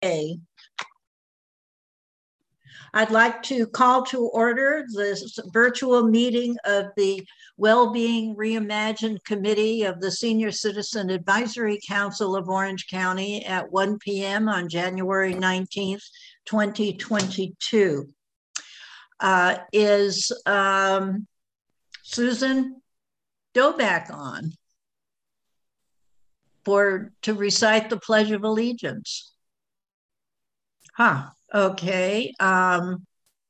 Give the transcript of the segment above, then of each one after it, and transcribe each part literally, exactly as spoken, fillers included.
I'd like to call to order this virtual meeting of the Wellbeing Reimagined Committee of the Senior Citizen Advisory Council of Orange County at one p m on January nineteenth, twenty twenty-two. Uh, is um, Susan Doback on for to recite the Pledge of Allegiance? Huh, okay. Um,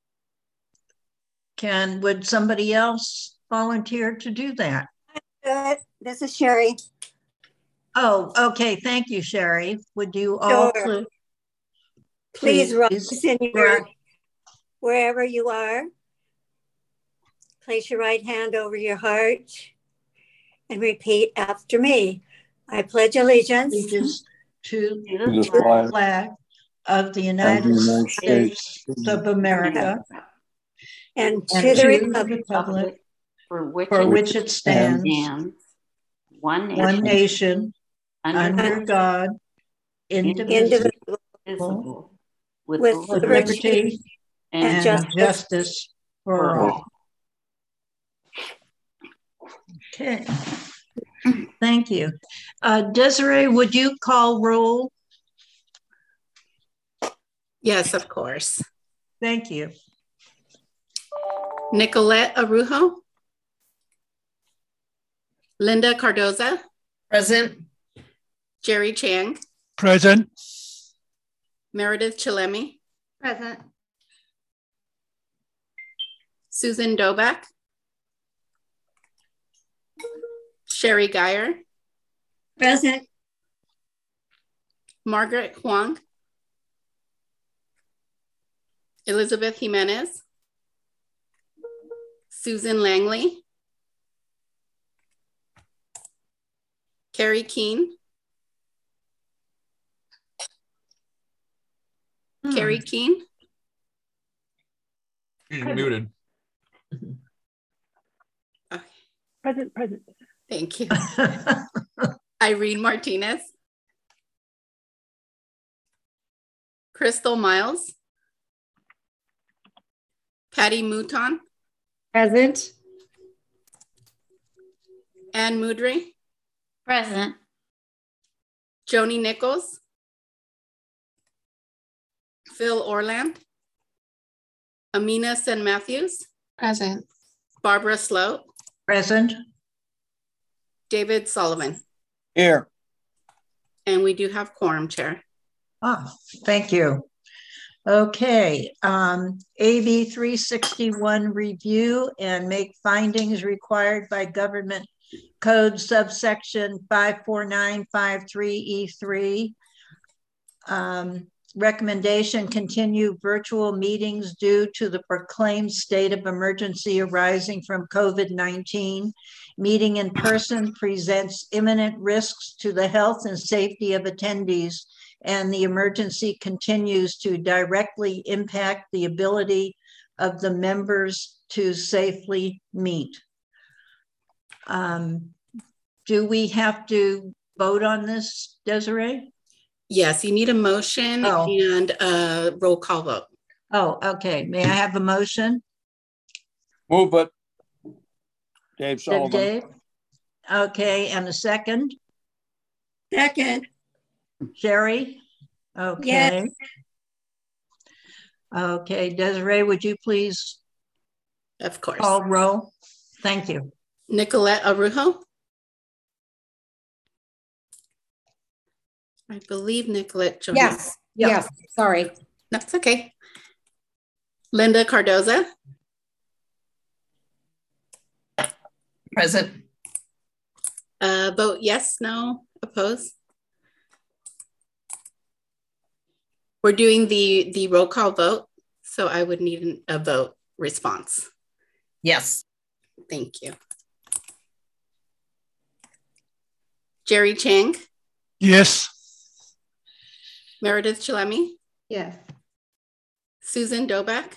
can, would somebody else volunteer to do that? Good. This is Sherry. Oh, okay. Thank you, Sherry. Would you all Sure. please, please rise in your, right. wherever you are. Place your right hand over your heart and repeat after me. I pledge allegiance, allegiance to To the flag, flag of the United, United States, States of America and, and to, to the republic, republic for which, for it, which it stands, stands one nation, one nation under, under God, indivisible, indivisible, with, with liberty, liberty and, and justice, justice for, for all. all. Okay. Thank you. Uh, Desiree, would you call roll? Yes, of course. Thank you. Nicolette Arujo. Linda Cardoza. Present. Jerry Chang. Present. Meredith Chillemi. Present. Susan Doback. Sherry Geyer. Present. Margaret Huang. Elizabeth Jimenez. Susan Langley. Carrie Keene. Hmm. Carrie Keene. You're muted. Okay. Present, present. Thank you. Irene Martinez. Crystal Miles. Patty Mouton. Present. Anne Moudry. Present. Joni Nichols. Phil Orland. Amina Sen Matthews. Present. Barbara Sloat. Present. David Sullivan. Here. And we do have quorum, Chair. Ah, thank you. Okay, um, A B three sixty-one review and make findings required by Government Code subsection five four nine five three E three. Um, recommendation, continue virtual meetings due to the proclaimed state of emergency arising from COVID nineteen. Meeting in person presents imminent risks to the health and safety of attendees, and the emergency continues to directly impact the ability of the members to safely meet. Um, do we have to vote on this, Desiree? Yes, you need a motion oh. and a roll call vote. Oh, okay. May I have a motion? Move it. Dave Sullivan. Dave? Okay, and a second? Second. Sherry? Okay. Yes. Okay, Desiree, would you please? Of course. Call roll. Thank you. Nicolette Arujo. I believe Nicolette joined. Yes, yep. Yes, sorry. That's okay. Linda Cardoza. Present. Uh, vote yes, no, oppose. We're doing the, the roll call vote, so I would need a vote response. Yes. Thank you. Jerry Chang. Yes. Meredith Chillemi. Yes. Susan Doback.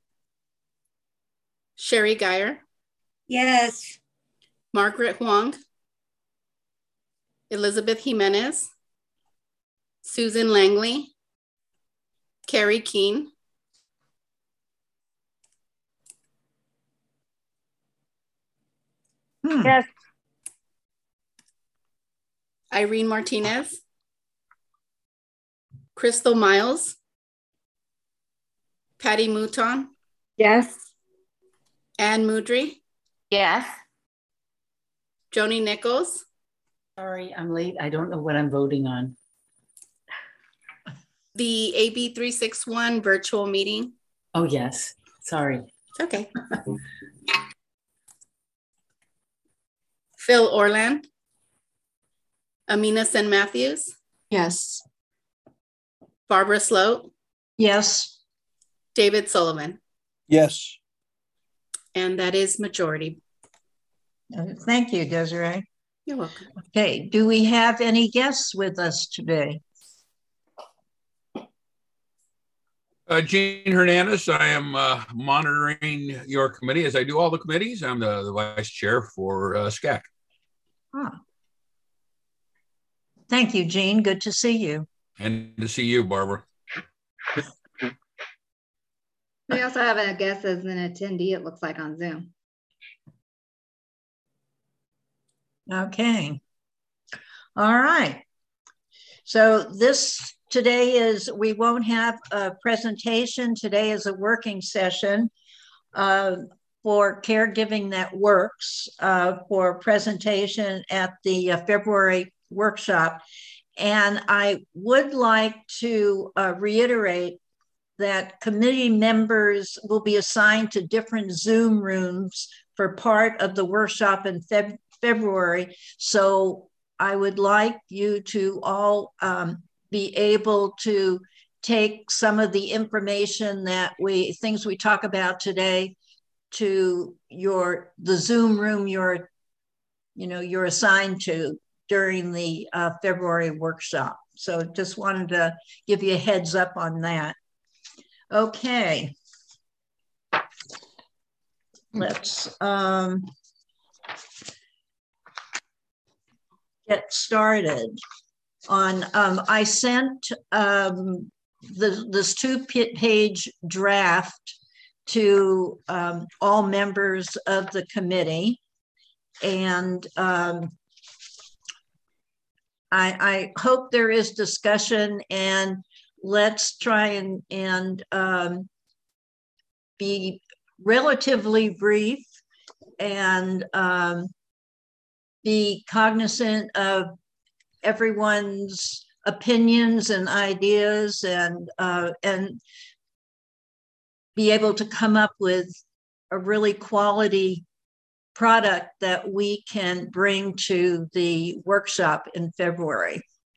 Sherry Geyer. Yes. Margaret Huang. Elizabeth Jimenez. Susan Langley. Carrie Keene, Hmm. Yes. Irene Martinez, Crystal Miles, Patty Mouton, Yes. Anne Moudry, Yes. Joni Nichols, Sorry, I'm late. I don't know what I'm voting on. the A B three sixty-one virtual meeting. Oh, yes. Sorry. It's okay. Phil Orland, Amina Sen Matthews, Yes. Barbara Sloat, Yes. David Sullivan, Yes. and that is majority. Uh, Thank you, Desiree. You're welcome. Okay, do we have any guests with us today? Uh, Gene Hernandez, I am uh, monitoring your committee as I do all the committees. I'm the, the vice chair for uh, S C A C. Ah. Thank you, Jean. Good to see you. And to see you, Barbara. We also have a guest as an attendee, it looks like, on Zoom. Okay. All right. So this today is, we won't have a presentation. Today is a working session uh, for Caregiving That Works uh, for presentation at the uh, February workshop. And I would like to uh, reiterate that committee members will be assigned to different Zoom rooms for part of the workshop in Feb February. So I would like you to all um, be able to take some of the information that we, things we talk about today to your, the Zoom room you're, you know, you're assigned to during the uh, February workshop. So just wanted to give you a heads up on that. Okay. Let's um, get started on, um, I sent um, the, this two-page draft to um, all members of the committee. And um, I, I hope there is discussion, and let's try and, and um, be relatively brief and um, be cognizant of everyone's opinions and ideas, and uh, and be able to come up with a really quality product that we can bring to the workshop in February.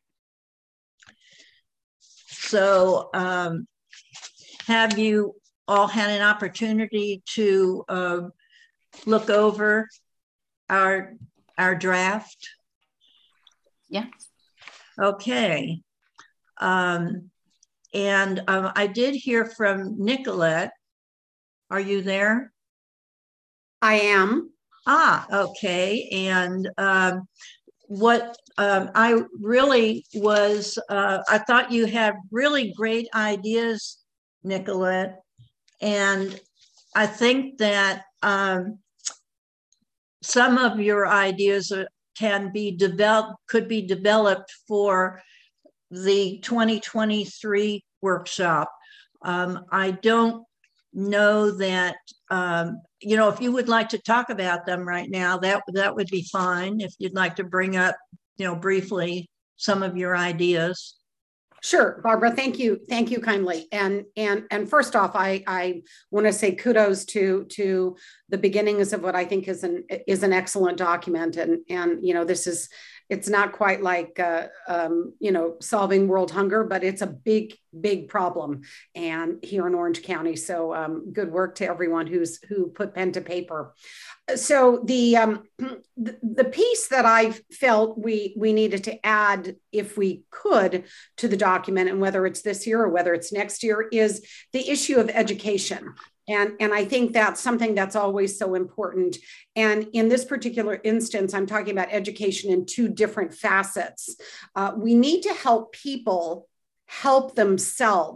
So um, have you all had an opportunity to uh, look over our, our draft? Yeah. Okay. Um, and um, I did hear from Nicolette. Are you there? I am. Ah, okay. And um, what um, I really was, uh, I thought you had really great ideas, Nicolette. And I think that um, some of your ideas are, can be developed, could be developed for the twenty twenty-three workshop. Um, I don't know that, um, you know, if you would like to talk about them right now, that, that would be fine. If you'd like to bring up, you know, briefly some of your ideas. Sure, Barbara, thank you. Thank you kindly. And and and first off, I, I want to say kudos to to the beginnings of what I think is an is an excellent document. And and you know, this is, it's not quite like uh, um, you know, solving world hunger, but it's a big, big problem and here in Orange County. So um, good work to everyone who's who put pen to paper. So the, um, the the piece that I felt we we needed to add, if we could, to the document, and whether it's this year or whether it's next year, is the issue of education. And, and I think that's something that's always so important. And in this particular instance, I'm talking about education in two different facets. Uh, we need to help people help themselves.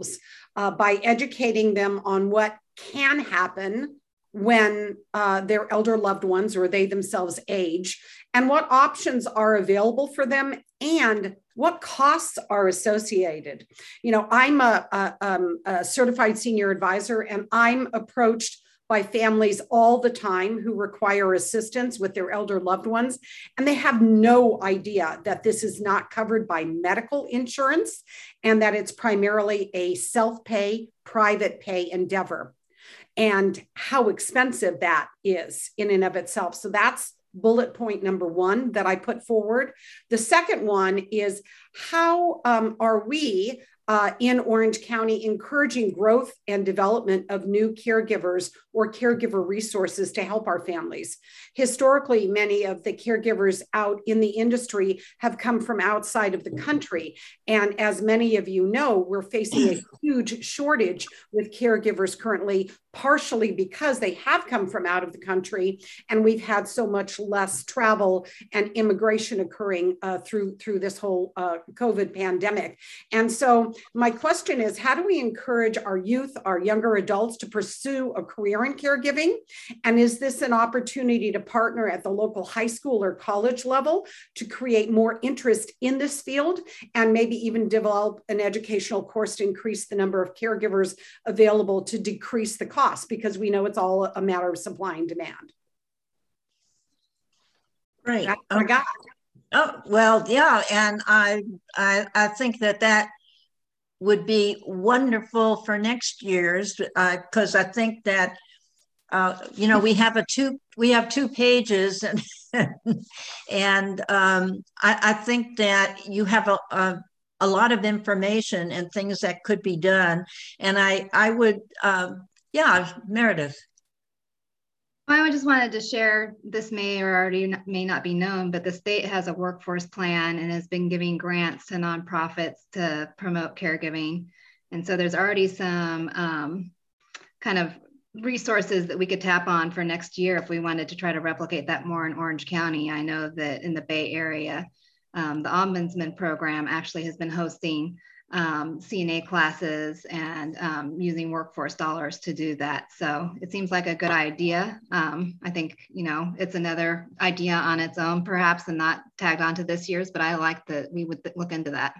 uh, by educating them on what can happen when uh, their elder loved ones or they themselves age, and what options are available for them and what costs are associated. You know, I'm a, a, um, a certified senior advisor, and I'm approached by families all the time who require assistance with their elder loved ones, and they have no idea that this is not covered by medical insurance and that it's primarily a self-pay, private pay endeavor, and how expensive that is in and of itself. So that's bullet point number one that I put forward. The second one is how um, are we uh, in Orange County encouraging growth and development of new caregivers or caregiver resources to help our families? Historically, many of the caregivers out in the industry have come from outside of the country. And as many of you know, we're facing a huge shortage with caregivers currently, partially because they have come from out of the country and we've had so much less travel and immigration occurring uh, through, through this whole uh, COVID pandemic. And so my question is, how do we encourage our youth, our younger adults to pursue a career in caregiving? And is this an opportunity to partner at the local high school or college level to create more interest in this field and maybe even develop an educational course to increase the number of caregivers available to decrease the cost, because we know it's all a matter of supply and demand? Right. That's what I got. Oh, well, yeah. And I, I, I think that that would be wonderful for next year's, because uh, I think that, uh, you know, we have a two, we have two pages and, and um, I, I think that you have a, a, a lot of information and things that could be done. And I, I would, um, yeah, Meredith. I just wanted to share, this may or already not, may not be known, but the state has a workforce plan and has been giving grants to nonprofits to promote caregiving. And so there's already some um, kind of resources that we could tap on for next year if we wanted to try to replicate that more in Orange County. I know that in the Bay Area, um, the Ombudsman program actually has been hosting Um, C N A classes and um, using workforce dollars to do that. So it seems like a good idea. Um, I think, you know, it's another idea on its own, perhaps, and not tagged onto this year's, but I like that we would look into that.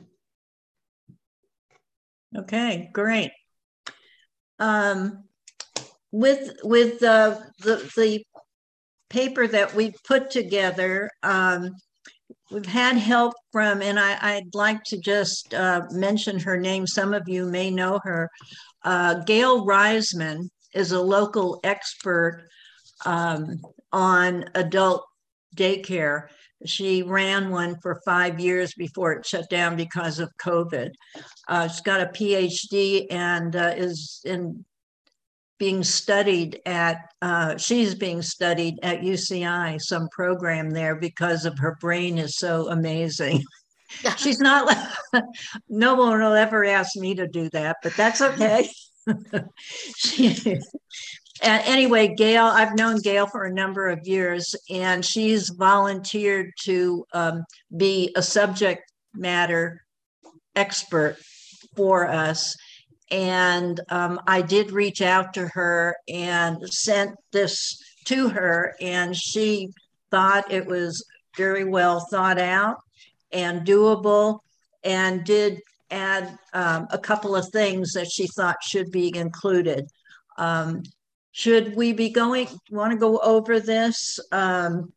Okay, great. Um, with with uh, the, the paper that we put together, um, we've had help from, and I, I'd like to just uh, mention her name. Some of you may know her. Uh, Gail Reisman is a local expert um, on adult daycare. She ran one for five years before it shut down because of COVID. Uh, she's got a P H D and uh, is in being studied at, uh, she's being studied at U C I, some program there, because of her brain is so amazing. She's not, no one will ever ask me to do that, but that's okay. she, anyway, Gail, I've known Gail for a number of years, and she's volunteered to um, be a subject matter expert for us. And um, I did reach out to her and sent this to her, and she thought it was very well thought out and doable, and did add um, a couple of things that she thought should be included. Um, should we be going, want to go over this? Um,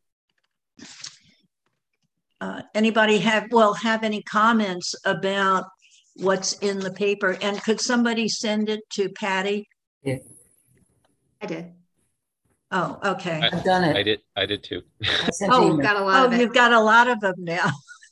uh, anybody have, well, have any comments about what's in the paper? And could somebody send it to Patty? Yeah. I did. Oh, okay. I've done it. I did. I did too. I sent Oh, email. Got a lot Oh, of it. you've got a lot of them now.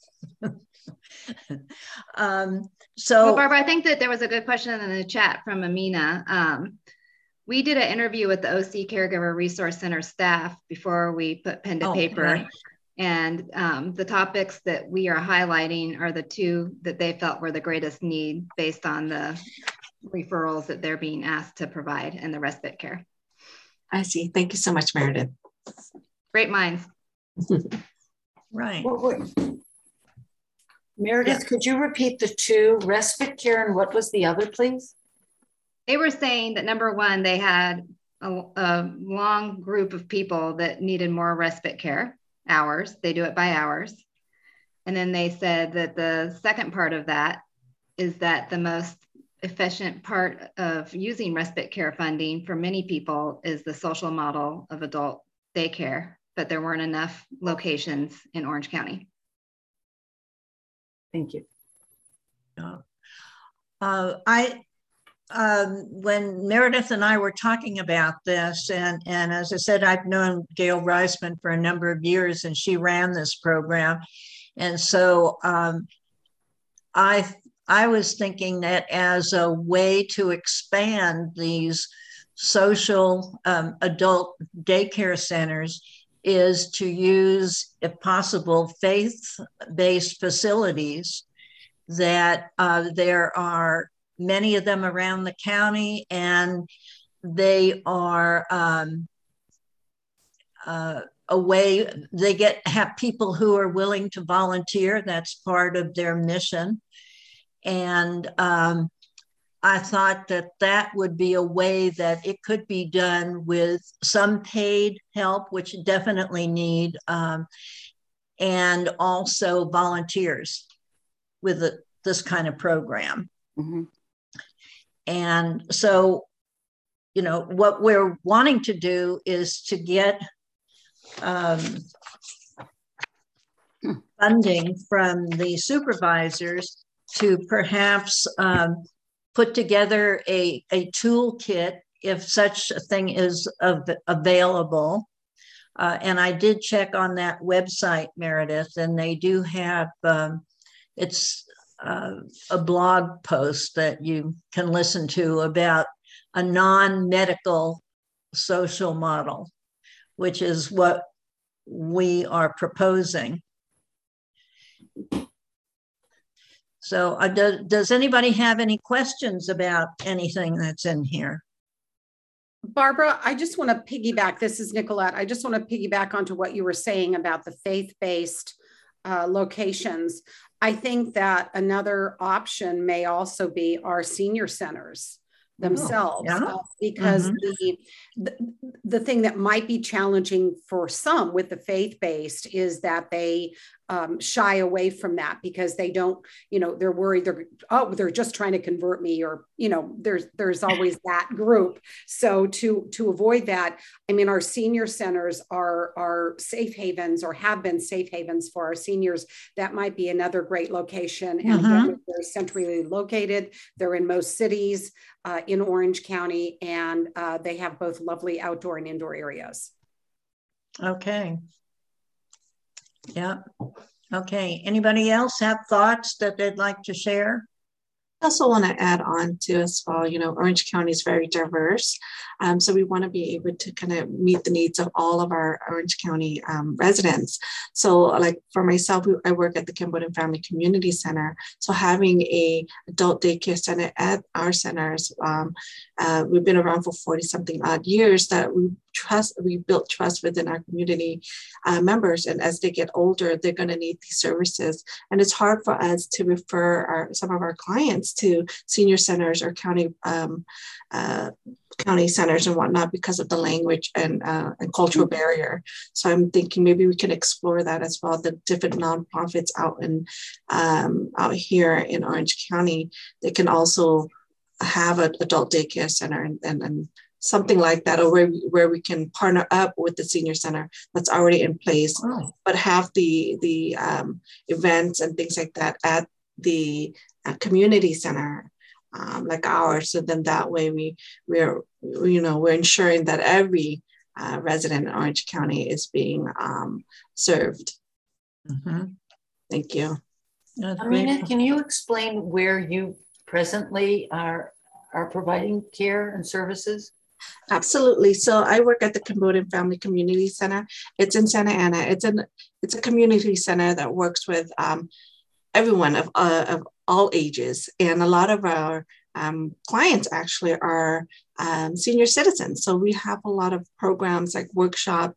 um, so, Well, Barbara, I think that there was a good question in the chat from Amina. Um, we did an interview with the O C Caregiver Resource Center staff before we put pen to Oh, paper. right. And um, the topics that we are highlighting are the two that they felt were the greatest need based on the referrals that they're being asked to provide and the respite care. I see. Thank you so much, Meredith. Great minds. right. What, what, Meredith, Yeah. could you repeat the two, respite care and what was the other, please? They were saying that number one, they had a, a long group of people that needed more respite care hours. They do it by hours. And then they said that the second part of that is that the most efficient part of using respite care funding for many people is the social model of adult daycare, but there weren't enough locations in Orange County. Thank you. Uh, I, um, when Meredith and I were talking about this, and, and as I said, I've known Gail Reisman for a number of years, and she ran this program. And so um, I, I was thinking that as a way to expand these social um, adult daycare centers is to use, if possible, faith-based facilities that uh, there are many of them around the county, and they are um, uh, a way, they get have people who are willing to volunteer. That's part of their mission. And um, I thought that that would be a way that it could be done with some paid help, which you definitely need, um, and also volunteers with a, this kind of program. Mm-hmm. And so, you know, what we're wanting to do is to get um, funding from the supervisors to perhaps um, put together a, a toolkit if such a thing is av available. Uh, and I did check on that website, Meredith, and they do have, um, it's uh, a blog post that you can listen to about a non-medical social model, which is what we are proposing. So uh, do, does anybody have any questions about anything that's in here? Barbara, I just want to piggyback. This is Nicolette. I just want to piggyback onto what you were saying about the faith-based uh, locations. I think that another option may also be our senior centers themselves, oh, yeah. uh, because mm-hmm. the, the the thing that might be challenging for some with the faith-based is that they um, shy away from that because they don't, you know, they're worried they're, oh, they're just trying to convert me, or, you know, there's there's always that group. So to to avoid that, I mean, our senior centers are are safe havens, or have been safe havens for our seniors. That might be another great location. And mm-hmm. again, they're centrally located. They're in most cities uh, in Orange County, and uh, they have both lovely outdoor and indoor areas. Okay. Yeah. Okay. Anybody else have thoughts that they'd like to share? I also want to add on to as well, you know, Orange County is very diverse. Um, so we want to be able to kind of meet the needs of all of our Orange County um, residents. So like for myself, I work at the Cambodian Family Community Center. So having a adult daycare center at our centers, um, uh, we've been around for forty something odd years, that we trust, we built trust within our community uh, members. And as they get older, they're going to need these services. And it's hard for us to refer our, some of our clients to senior centers or county um, uh, county centers and whatnot because of the language and, uh, and cultural barrier. So I'm thinking maybe we can explore that as well. The different nonprofits out in um, out here in Orange County, they can also have an adult daycare center and, and, and something like that, or where we, where we can partner up with the senior center that's already in place, oh. but have the the um, events and things like that at the uh, community center, um, like ours. So then that way we we're you know we're ensuring that every uh, resident in Orange County is being um, served. Mm-hmm. Thank you. Amina, can you explain where you presently are are providing care and services? Absolutely. So I work at the Cambodian Family Community Center. It's in Santa Ana. It's an it's a community center that works with um, everyone of uh, of all ages, and a lot of our um, clients actually are um, senior citizens. So we have a lot of programs like workshop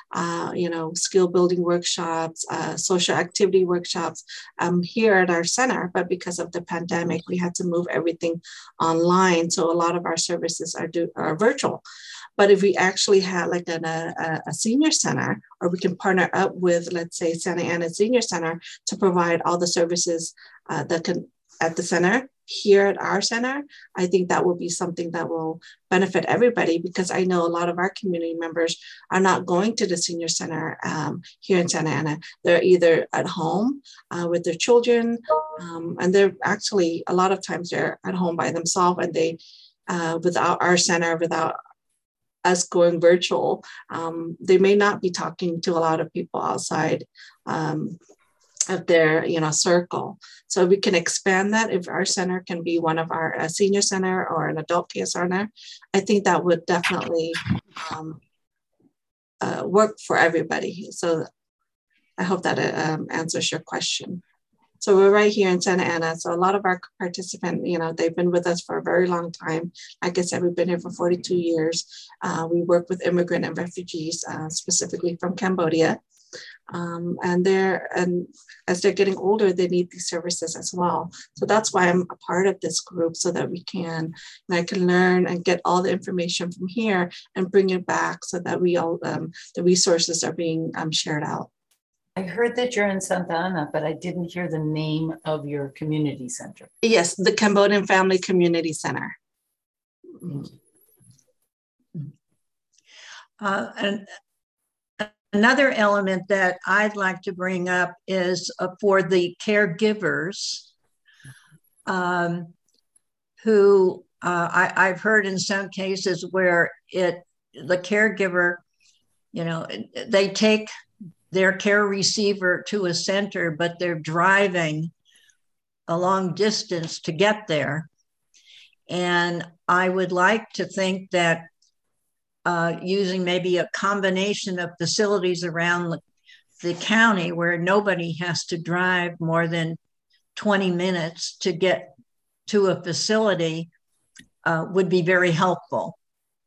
uh, you know, skill building workshops, uh, social activity workshops um, here at our center. But because of the pandemic, we had to move everything online. So a lot of our services are, do, are virtual. But if we actually had like an, a, a senior center, or we can partner up with, let's say, Santa Ana Senior Center to provide all the services uh, that can at the center here at our center, I think that will be something that will benefit everybody, because I know a lot of our community members are not going to the senior center um, here in Santa Ana. They're either at home uh, with their children, um, and they're actually, a lot of times they're at home by themselves, and they, uh, without our center, without us going virtual, um, they may not be talking to a lot of people outside um, of their, you know, circle. So we can expand that. If our center can be one of our a senior center or an adult care center, I think that would definitely um, uh, work for everybody. So I hope that it um, answers your question. So we're right here in Santa Ana. So a lot of our participants, you know, they've been with us for a very long time. Like I said, we've been here for forty-two years. Uh, we work with immigrant and refugees, uh, specifically from Cambodia. Um, and they're, and as they're getting older, they need these services as well. So that's why I'm a part of this group, so that we can, and I can learn and get all the information from here and bring it back, so that we all, um, the resources are being um, shared out. I heard that you're in Santa Ana, but I didn't hear the name of your community center. Yes, the Cambodian Family Community Center. Uh, and another element that I'd like to bring up is uh, for the caregivers um, who uh, I, I've heard in some cases where it the caregiver, you know, they take their care receiver to a center, but they're driving a long distance to get there. And I would like to think that uh, using maybe a combination of facilities around the, the county where nobody has to drive more than twenty minutes to get to a facility uh, would be very helpful.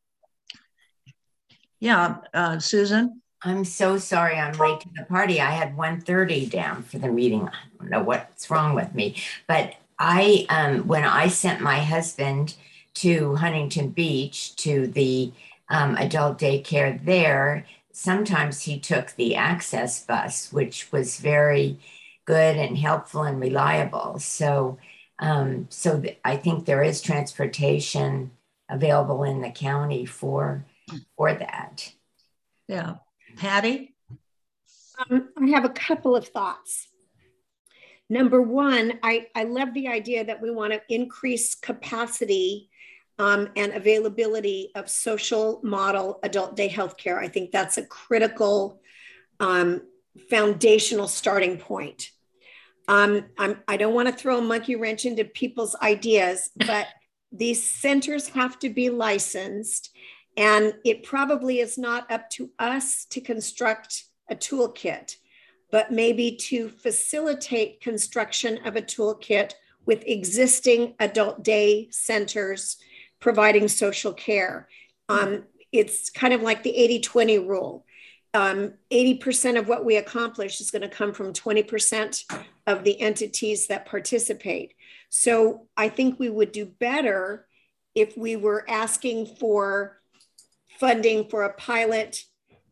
Yeah, uh, Susan? I'm so sorry I'm late to the party. I had one thirty down for the meeting. I don't know what's wrong with me. But I, um, when I sent my husband to Huntington Beach to the um, adult daycare there, sometimes he took the access bus, which was very good and helpful and reliable. So, um, so th- I think there is transportation available in the county for, for that. Yeah. Patty? Um, I have a couple of thoughts. Number one, I, I love the idea that we want to increase capacity um, and availability of social model adult day healthcare. I think that's a critical um, foundational starting point. Um, I'm, I don't want to throw a monkey wrench into people's ideas, but these centers have to be licensed. And it probably is not up to us to construct a toolkit, but maybe to facilitate construction of a toolkit with existing adult day centers providing social care. Um, it's kind of like the eighty twenty rule. Um, eighty percent of what we accomplish is going to come from twenty percent of the entities that participate. So I think we would do better if we were asking for funding for a pilot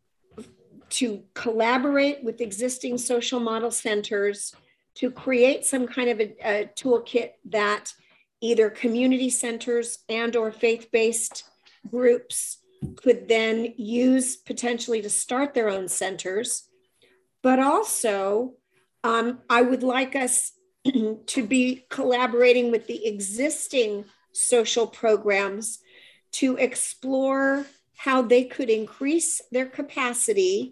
to collaborate with existing social model centers to create some kind of a, a toolkit that either community centers and or faith-based groups could then use potentially to start their own centers. But also, um, I would like us to be collaborating with the existing social programs to explore how they could increase their capacity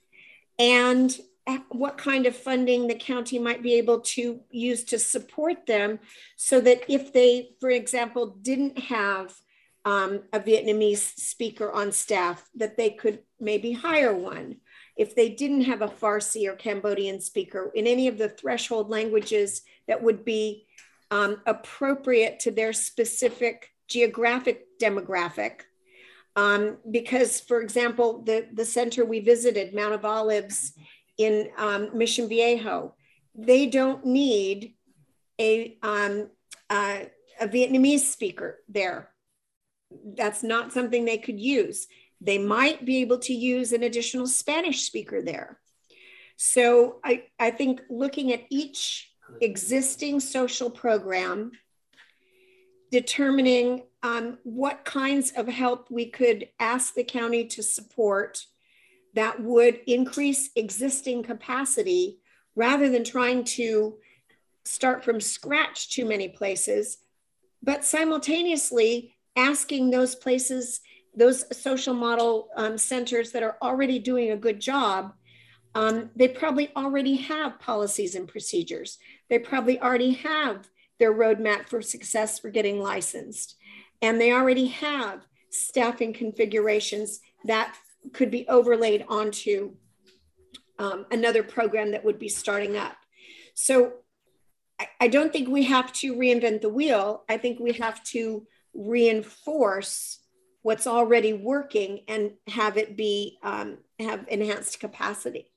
and what kind of funding the county might be able to use to support them, so that if they, for example, didn't have um, a Vietnamese speaker on staff, that they could maybe hire one. If they didn't have a Farsi or Cambodian speaker in any of the threshold languages that would be um, appropriate to their specific geographic demographic, Um, because, for example, the, the center we visited, Mount of Olives in um, Mission Viejo, they don't need a, um, uh, a Vietnamese speaker there. That's not something they could use. They might be able to use an additional Spanish speaker there. So I, I think looking at each existing social program, determining um, what kinds of help we could ask the county to support that would increase existing capacity rather than trying to start from scratch too many places, but simultaneously asking those places, those social model um, centers that are already doing a good job, um, they probably already have policies and procedures. They probably already have their roadmap for success for getting licensed. And they already have staffing configurations that could be overlaid onto um, another program that would be starting up. So I, I don't think we have to reinvent the wheel. I think we have to reinforce what's already working and have it be, um, have enhanced capacity.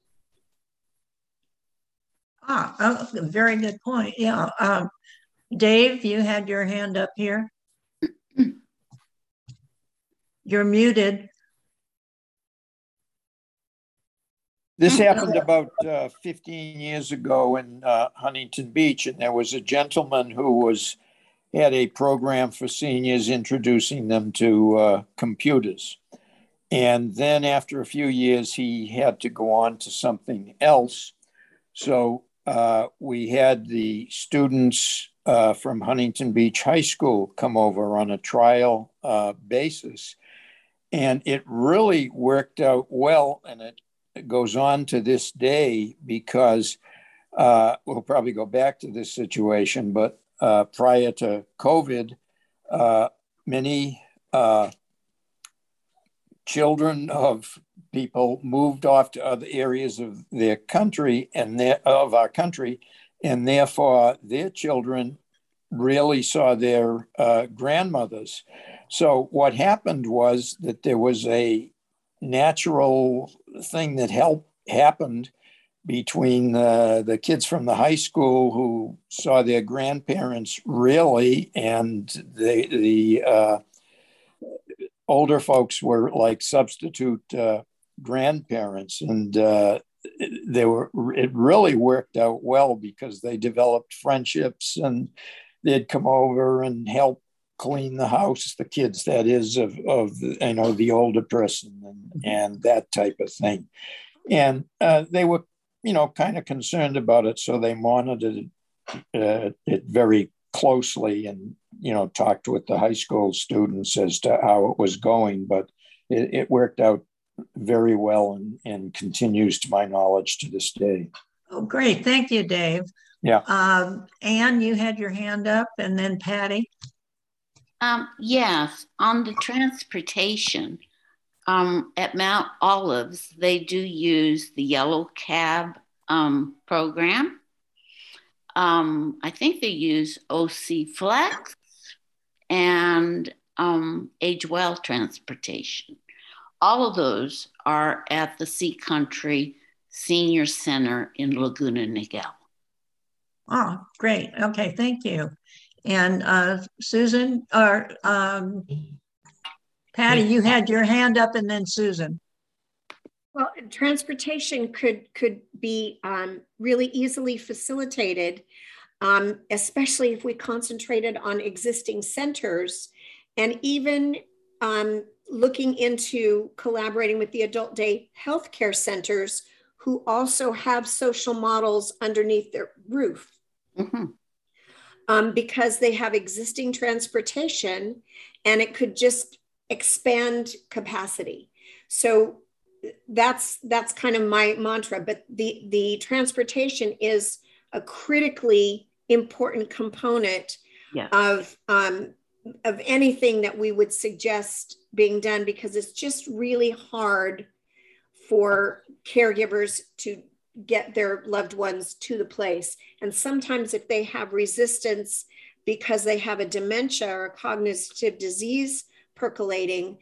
Ah, oh, very good point. Yeah. Um, Dave, you had your hand up here. You're muted. This happened about uh, fifteen years ago in uh, Huntington Beach, and there was a gentleman who was had a program for seniors introducing them to uh, computers. And then after a few years, he had to go on to something else. So uh, we had the students uh, from Huntington Beach High School come over on a trial uh, basis. And it really worked out well, and it It goes on to this day because uh, we'll probably go back to this situation, but uh, prior to COVID, uh, many uh, children of people moved off to other areas of their country and their, of our country, and therefore their children really saw their uh, grandmothers. So what happened was that there was a natural thing that helped happened between the, the kids from the high school who saw their grandparents really, and the the uh, older folks were like substitute uh, grandparents, and uh, they were it really worked out well because they developed friendships, and they'd come over and help clean the house, the kids, that is, of, of you know, the older person and, and that type of thing. And uh, they were, you know, kind of concerned about it. So they monitored uh, it very closely and, you know, talked with the high school students as to how it was going. But it, it worked out very well and, and continues, to my knowledge, to this day. Oh, great. Thank you, Dave. Yeah. Um, Anne, you had your hand up, and then Patty. Um, yes, on the transportation, um, at Mount Olives, they do use the Yellow Cab um, program. Um, I think they use O C Flex and um, Age Well Transportation. All of those are at the Sea Country Senior Center in Laguna Niguel. Oh, great. Okay, thank you. And uh, Susan, or um, Patty, you had your hand up, and then Susan. Well, transportation could could be um, really easily facilitated, um, especially if we concentrated on existing centers, and even um, looking into collaborating with the adult day healthcare centers who also have social models underneath their roof. Mm-hmm. Um, because they have existing transportation, and it could just expand capacity. So that's that's kind of my mantra, but the, the transportation is a critically important component yeah. of, um, of anything that we would suggest being done, because it's just really hard for caregivers to get their loved ones to the place. And sometimes if they have resistance because they have a dementia or a cognitive disease percolating,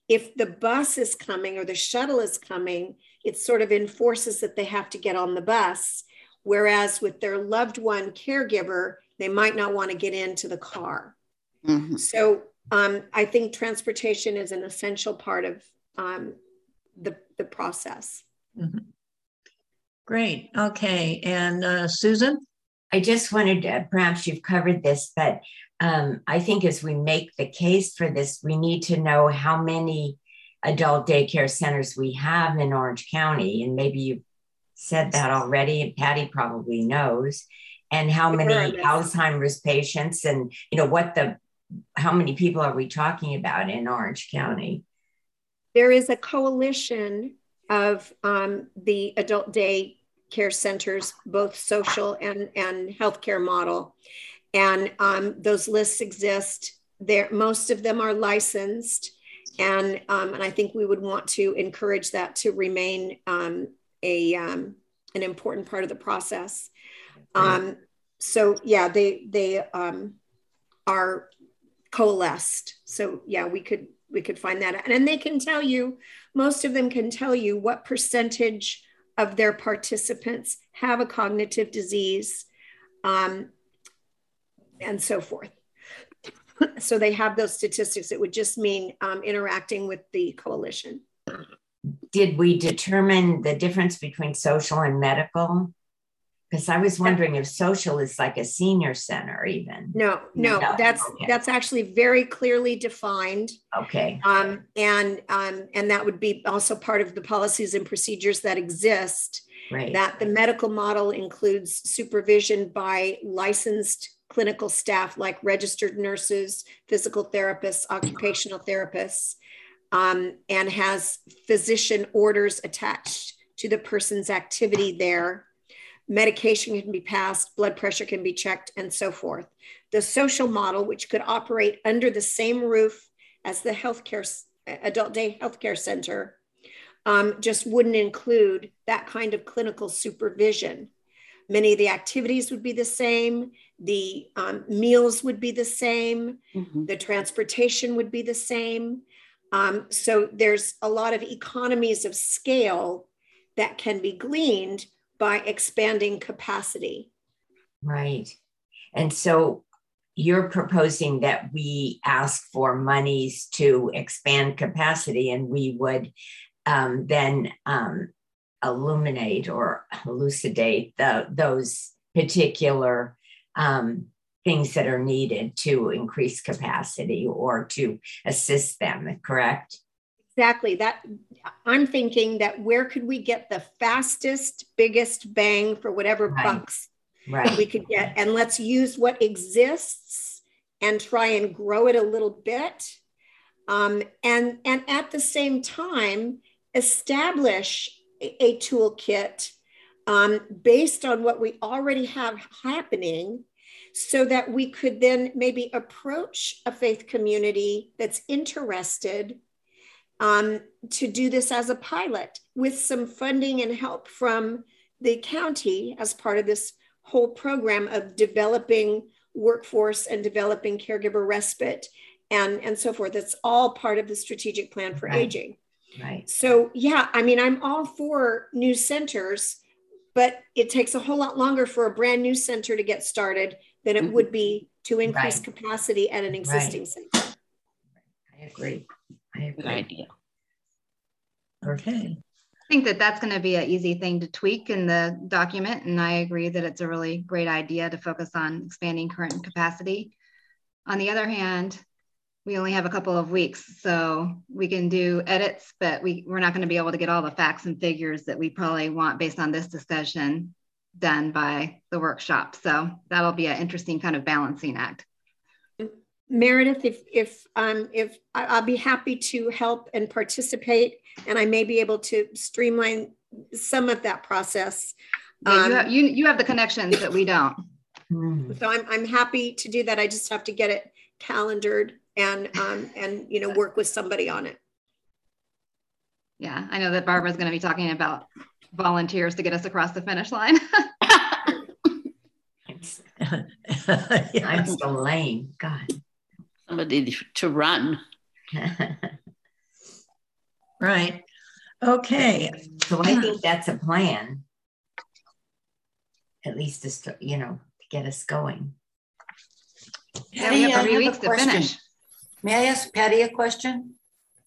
if the bus is coming or the shuttle is coming, it sort of enforces that they have to get on the bus. Whereas with their loved one caregiver, they might not want to get into the car. Mm-hmm. So um, I think transportation is an essential part of um, the, the process. Mm-hmm. Great. Okay. And uh, Susan? I just wanted to, perhaps you've covered this, but um, I think as we make the case for this, we need to know how many adult daycare centers we have in Orange County. And maybe you've said that already, and Patty probably knows. And how many Alzheimer's patients, and you know what the, how many people are we talking about in Orange County? There is a coalition of um, the adult day care centers, both social and, and healthcare model. And um, those lists exist there. Most of them are licensed. And, um, and I think we would want to encourage that to remain um, a, um, an important part of the process. Um, so yeah, they, they um, are coalesced. So yeah, we could, we could find that out. And then they can tell you, most of them can tell you what percentage of their participants have a cognitive disease, um, and so forth. So they have those statistics. It would just mean um, interacting with the coalition. Did we determine the difference between social and medical? Because I was wondering if social is like a senior center even. No, no, no. that's okay. That's actually very clearly defined. Okay. Um, and um, and that would be also part of the policies and procedures that exist. Right. That the medical model includes supervision by licensed clinical staff like registered nurses, physical therapists, occupational therapists, um, and has physician orders attached to the person's activity there. Medication can be passed, blood pressure can be checked, and so forth. The social model, which could operate under the same roof as the healthcare, adult day healthcare center, um, just wouldn't include that kind of clinical supervision. Many of the activities would be the same. The um, meals would be the same. Mm-hmm. The transportation would be the same. Um, so there's a lot of economies of scale that can be gleaned by expanding capacity. Right. And so you're proposing that we ask for monies to expand capacity, and we would um, then um, illuminate or elucidate the, those particular um, things that are needed to increase capacity or to assist them, correct? Exactly. That I'm thinking that where could we get the fastest, biggest bang for whatever right. bucks right. we could get, and let's use what exists and try and grow it a little bit, um, and and at the same time establish a, a toolkit um, based on what we already have happening, so that we could then maybe approach a faith community that's interested Um, to do this as a pilot with some funding and help from the county as part of this whole program of developing workforce and developing caregiver respite and, and so forth. It's all part of the strategic plan for right. aging. Right. So yeah, I mean, I'm all for new centers, but it takes a whole lot longer for a brand new center to get started than it mm-hmm. would be to increase right. capacity at an existing right. center. I agree. I agree. Good idea. Okay. I think that that's going to be an easy thing to tweak in the document. And I agree that it's a really great idea to focus on expanding current capacity. On the other hand, we only have a couple of weeks, so we can do edits, but we, we're not going to be able to get all the facts and figures that we probably want based on this discussion done by the workshop. So that'll be an interesting kind of balancing act. Meredith, if if um if I'll be happy to help and participate, and I may be able to streamline some of that process. Yeah, um, you have you you have the connections that we don't. So I'm I'm happy to do that. I just have to get it calendared and um and you know work with somebody on it. Yeah, I know that Barbara's going to be talking about volunteers to get us across the finish line. I'm so lame. God. Somebody to run. Right. Okay. So I think that's a plan, at least to start, you know, to get us going. Yeah, we have three weeks to finish. May I ask Patty a question?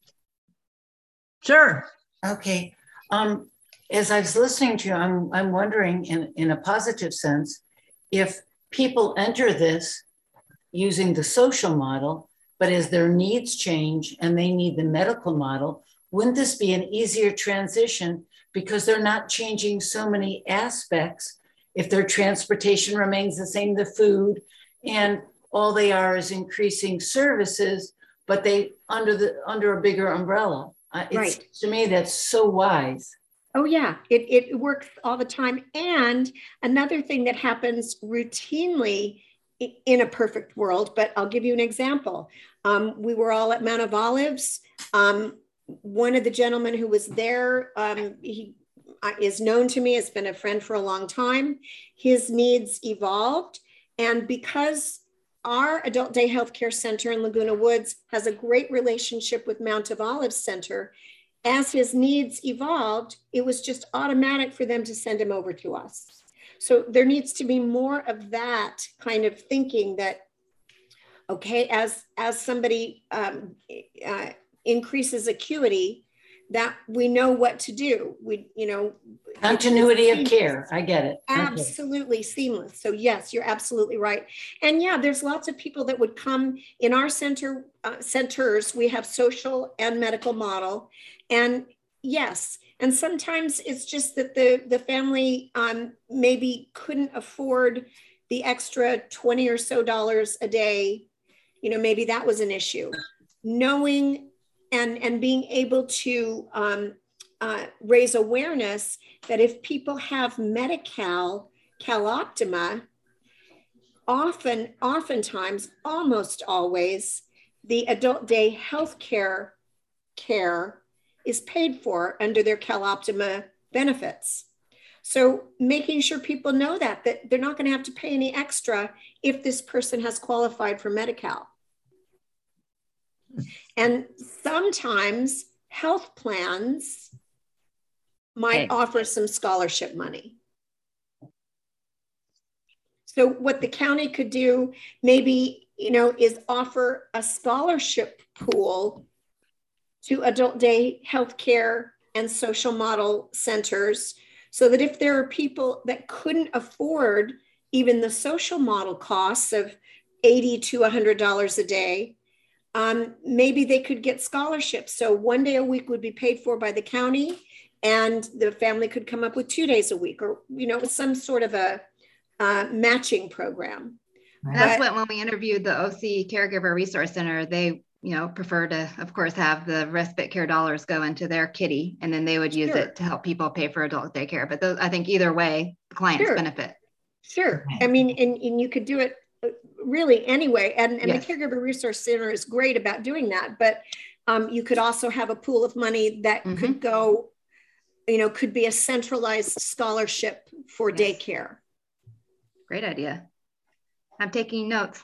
Sure. Okay. Um, as I was listening to you, I'm, I'm wondering in, in a positive sense, if people enter this using the social model, but as their needs change and they need the medical model, wouldn't this be an easier transition because they're not changing so many aspects? If their transportation remains the same, the food, and all they are is increasing services, but they under the under a bigger umbrella. Uh, it's, right. To me, that's so wise. Oh yeah, it, it works all the time. And another thing that happens routinely in a perfect world, but I'll give you an example. Um, we were all at Mount of Olives. Um, one of the gentlemen who was there, um, he uh, is known to me, has been a friend for a long time. His needs evolved. And because our adult day healthcare center in Laguna Woods has a great relationship with Mount of Olives Center, as his needs evolved, it was just automatic for them to send him over to us. So there needs to be more of that kind of thinking that, okay, as, as somebody um, uh, increases acuity, that we know what to do. We, you know, continuity of care. I get it. Absolutely seamless. So yes, you're absolutely right. And yeah, there's lots of people that would come in our center uh, centers. We have social and medical model, and yes, and sometimes it's just that the the family um, maybe couldn't afford the extra twenty or so dollars a day. You know, maybe that was an issue. Knowing and and being able to um, uh, raise awareness that if people have Medi-Cal, CalOptima, often, oftentimes, almost always, the adult day healthcare care is paid for under their CalOptima benefits. So making sure people know that, that they're not going to have to pay any extra if this person has qualified for Medi-Cal. And sometimes health plans might okay. offer some scholarship money. So what the county could do maybe, you know, is offer a scholarship pool to adult day healthcare and social model centers, so that if there are people that couldn't afford even the social model costs of eighty to one hundred dollars a day, Um, maybe they could get scholarships. So one day a week would be paid for by the county, and the family could come up with two days a week, or, you know, some sort of a uh, matching program. Right. That's what, when we interviewed the O C Caregiver Resource Center, they, you know, prefer to, of course, have the respite care dollars go into their kitty, and then they would use sure. it to help people pay for adult daycare. But those, I think either way, the clients sure. benefit. Sure. I mean, and, and you could do it really anyway. And, and yes. the Caregiver Resource Center is great about doing that. But um, you could also have a pool of money that mm-hmm. could go, you know, could be a centralized scholarship for yes. daycare. Great idea. I'm taking notes.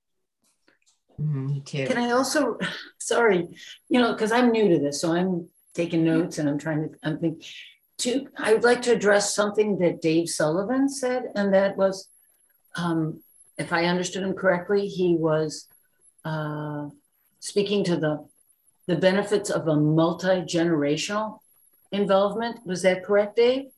Me too. Can I also, sorry, you know, because I'm new to this, so I'm taking notes and I'm trying to, I'm thinking, to, I would like to address something that Dave Sullivan said, and that was, um, if I understood him correctly, he was uh, speaking to the, the benefits of a multi-generational involvement. Was that correct, Dave?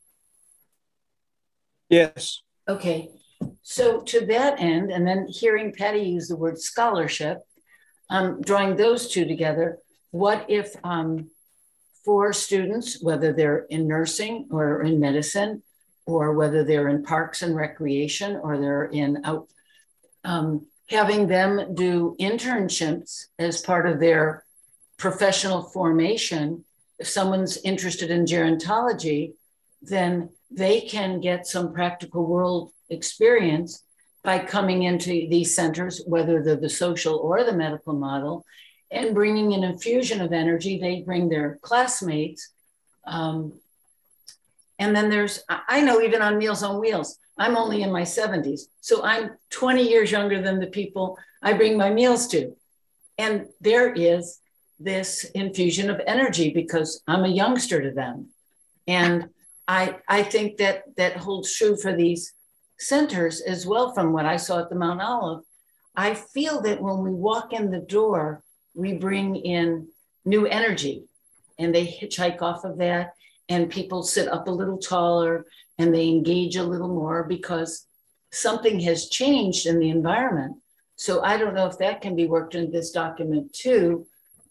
Yes. Okay. So to that end, and then hearing Patty use the word scholarship, um, drawing those two together, what if um, for students, whether they're in nursing or in medicine, or whether they're in parks and recreation, or they're in out, um, having them do internships as part of their professional formation. If someone's interested in gerontology, then they can get some practical world experience by coming into these centers, whether they're the social or the medical model, and bringing an infusion of energy. They bring their classmates. Um, and then there's, I know even on Meals on Wheels, I'm only in my seventies. So I'm twenty years younger than the people I bring my meals to. And there is this infusion of energy because I'm a youngster to them. And I, I think that that holds true for these centers as well. From what I saw at the Mount Olive, I feel that when we walk in the door, we bring in new energy and they hitchhike off of that, and people sit up a little taller and they engage a little more because something has changed in the environment. So I don't know if that can be worked into this document too.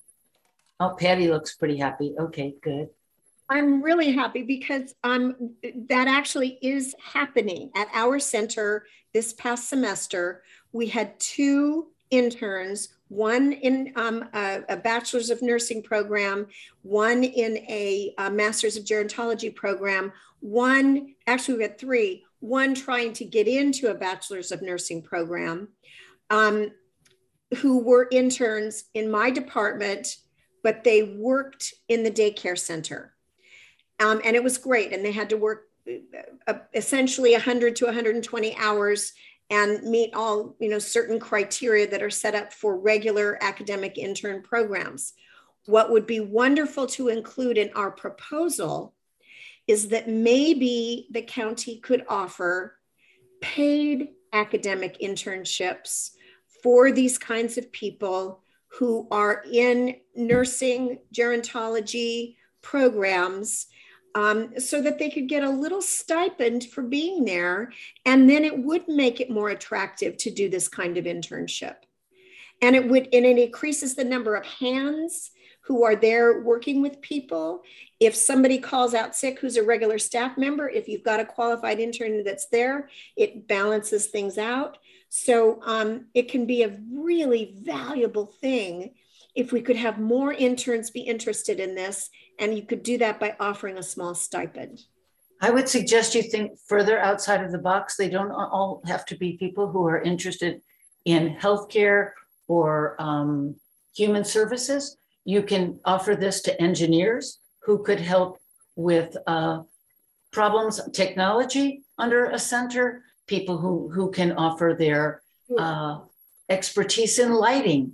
Oh, Patty looks pretty happy. Okay, good. I'm really happy because um, that actually is happening at our center this past semester. We had two interns, one in um, a, a bachelor's of nursing program, one in a, a master's of gerontology program, one, actually we had three, one trying to get into a bachelor's of nursing program, um, who were interns in my department, but they worked in the daycare center. Um, and it was great. And they had to work uh, essentially one hundred to one hundred twenty hours and meet all, you know, certain criteria that are set up for regular academic intern programs. What would be wonderful to include in our proposal is that maybe the county could offer paid academic internships for these kinds of people who are in nursing, gerontology programs, um, so that they could get a little stipend for being there. And then it would make it more attractive to do this kind of internship. And it would, and it increases the number of hands who are there working with people. If somebody calls out sick who's a regular staff member, if you've got a qualified intern that's there, it balances things out. So um, it can be a really valuable thing if we could have more interns be interested in this, and you could do that by offering a small stipend. I would suggest you think further outside of the box. They don't all have to be people who are interested in healthcare or um, human services. You can offer this to engineers who could help with uh, problems, technology under a center, people who, who can offer their uh, expertise in lighting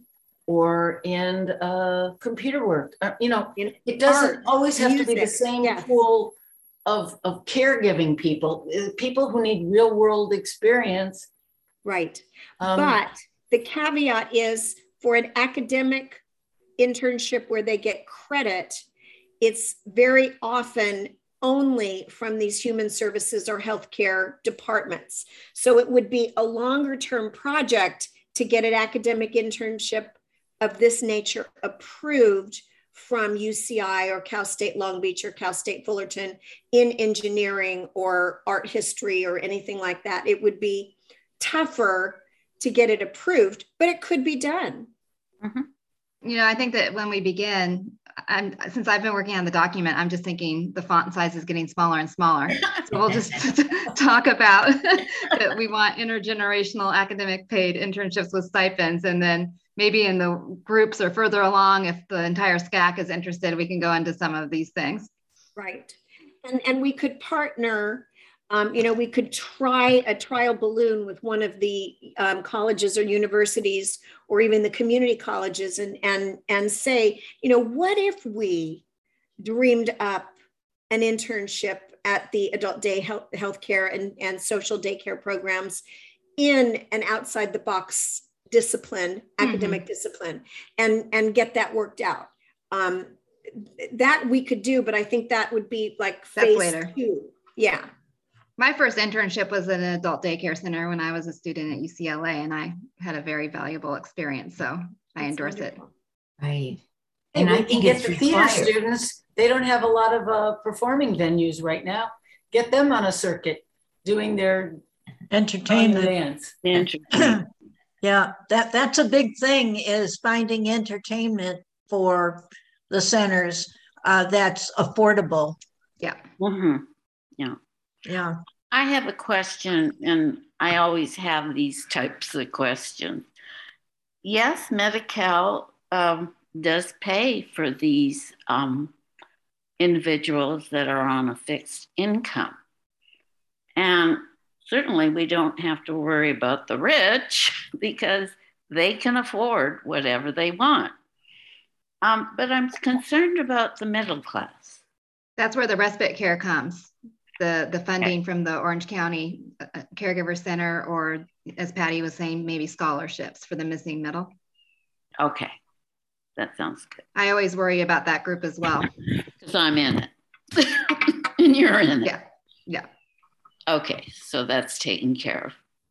or in uh, computer work. Uh, you know, it doesn't art, always have music, to be the same yes. pool of, of caregiving people, people who need real world experience. Right. Um, but the caveat is for an academic internship where they get credit, it's very often only from these human services or healthcare departments. So it would be a longer term project to get an academic internship of this nature approved from U C I or Cal State Long Beach or Cal State Fullerton in engineering or art history or anything like that. It would be tougher to get it approved, but it could be done. Mm-hmm. You know, I think that when we begin, I'm, since I've been working on the document, I'm just thinking the font size is getting smaller and smaller. So we'll just talk about that we want intergenerational academic paid internships with stipends. And then maybe in the groups or further along, if the entire S C A C is interested, we can go into some of these things. Right. And, and we could partner, um, you know, we could try a trial balloon with one of the um, colleges or universities or even the community colleges and, and, and say, you know, what if we dreamed up an internship at the adult day health healthcare and, and social daycare programs in an outside the box discipline, mm-hmm. academic discipline, and, and get that worked out. Um, that we could do, but I think that would be like phase later. two. Yeah. My first internship was at an adult daycare center when I was a student at U C L A, and I had a very valuable experience. So I That's endorse wonderful. it. Right. And, and I think get the theater students, they don't have a lot of uh, performing venues right now. Get them on a circuit doing their entertainment. Dance. Entertainment. Yeah, that, that's a big thing, is finding entertainment for the centers uh, that's affordable. Yeah. Mm-hmm. Yeah. Yeah. I have a question, and I always have these types of questions. Yes, Medi-Cal um, does pay for these um, individuals that are on a fixed income. And certainly we don't have to worry about the rich because they can afford whatever they want. Um, but I'm concerned about the middle class. That's where the respite care comes. The, the funding from the Orange County Caregiver Center, or as Patty was saying, maybe scholarships for the missing middle. Okay, that sounds good. I always worry about that group as well. Because I'm in it and you're in it. Yeah, yeah. Okay, so that's taken care of.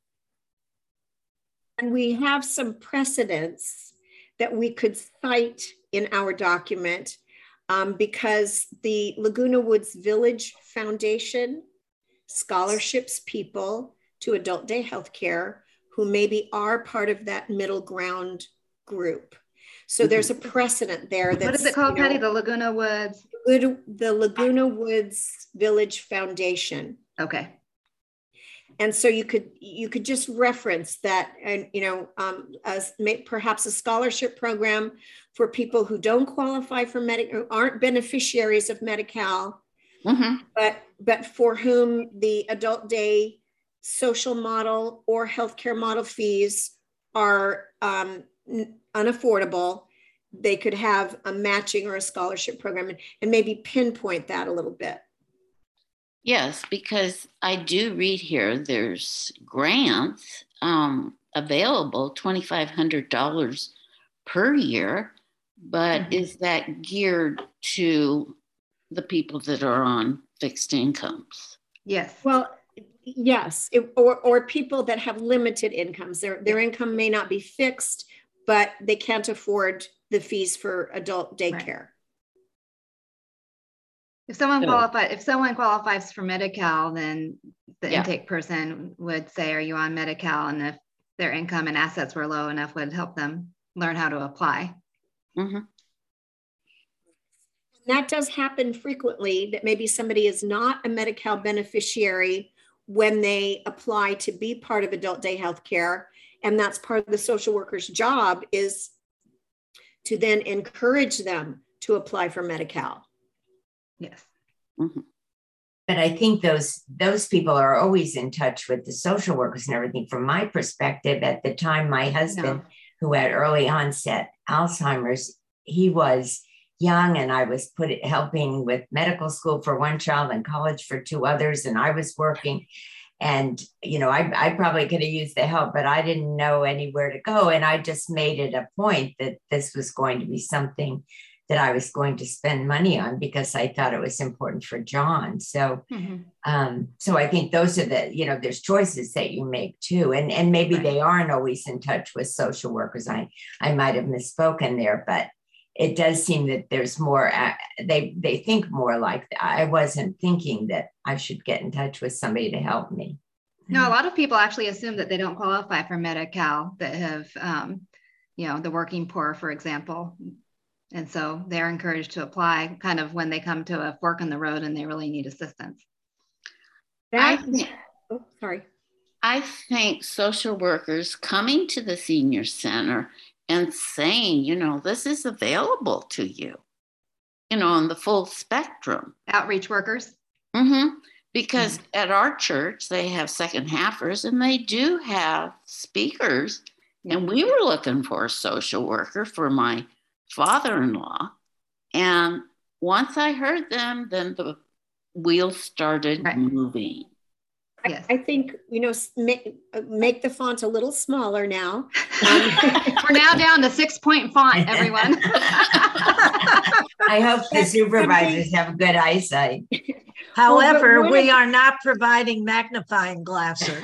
And we have some precedents that we could cite in our document um, because the Laguna Woods Village Foundation scholarships people to adult day healthcare who maybe are part of that middle ground group. So there's a precedent there. That's, what is it called, you know, Patty? The Laguna Woods? The Laguna Woods Village Foundation. Okay. And so you could you could just reference that, and you know, um, as may, perhaps a scholarship program for people who don't qualify for Medi- or aren't beneficiaries of Medi-Cal, mm-hmm. but but for whom the adult day social model or healthcare model fees are um, unaffordable. They could have a matching or a scholarship program, and, and maybe pinpoint that a little bit. Yes, because I do read here there's grants um, available, twenty-five hundred dollars per year, but mm-hmm. is that geared to the people that are on fixed incomes? Yes. Well, yes, it, or, or people that have limited incomes. Their, their income may not be fixed, but they can't afford the fees for adult daycare. Right. If someone qualifies, if someone qualifies for Medi-Cal, then the yeah. intake person would say, "Are you on Medi-Cal?" And if their income and assets were low enough, would help them learn how to apply. Mm-hmm. That does happen frequently. That maybe somebody is not a Medi-Cal beneficiary when they apply to be part of adult day health care, and that's part of the social worker's job is to then encourage them to apply for Medi-Cal. Yes. Mm-hmm. But I think those those people are always in touch with the social workers and everything. From my perspective, at the time, my husband, no. who had early onset Alzheimer's, he was young, and I was put helping with medical school for one child and college for two others, and I was working. And, you know, I, I probably could have used the help, but I didn't know anywhere to go. And I just made it a point that this was going to be something that I was going to spend money on because I thought it was important for John. So, mm-hmm. um, so I think those are the, you know, there's choices that you make too. And, and maybe right. they aren't always in touch with social workers. I, I might've misspoken there, but it does seem that there's more, uh, they, they think more like that. I wasn't thinking that I should get in touch with somebody to help me. No, a lot of people actually assume that they don't qualify for Medi-Cal that have, um, you know, the working poor, for example. And so they're encouraged to apply kind of when they come to a fork in the road and they really need assistance. That, I, oh, sorry. I think social workers coming to the senior center and saying, you know, this is available to you, you know, on the full spectrum. Outreach workers. Mm-hmm. Because mm-hmm. at our church, they have second halfers and they do have speakers. Mm-hmm. And we were looking for a social worker for my father-in-law. And once I heard them, then the wheels started right. moving. Yes. I think, you know, make, make the font a little smaller now. Um, we're now down to six point font, everyone. I hope the supervisors have good eyesight. However, well, we are not providing magnifying glasses.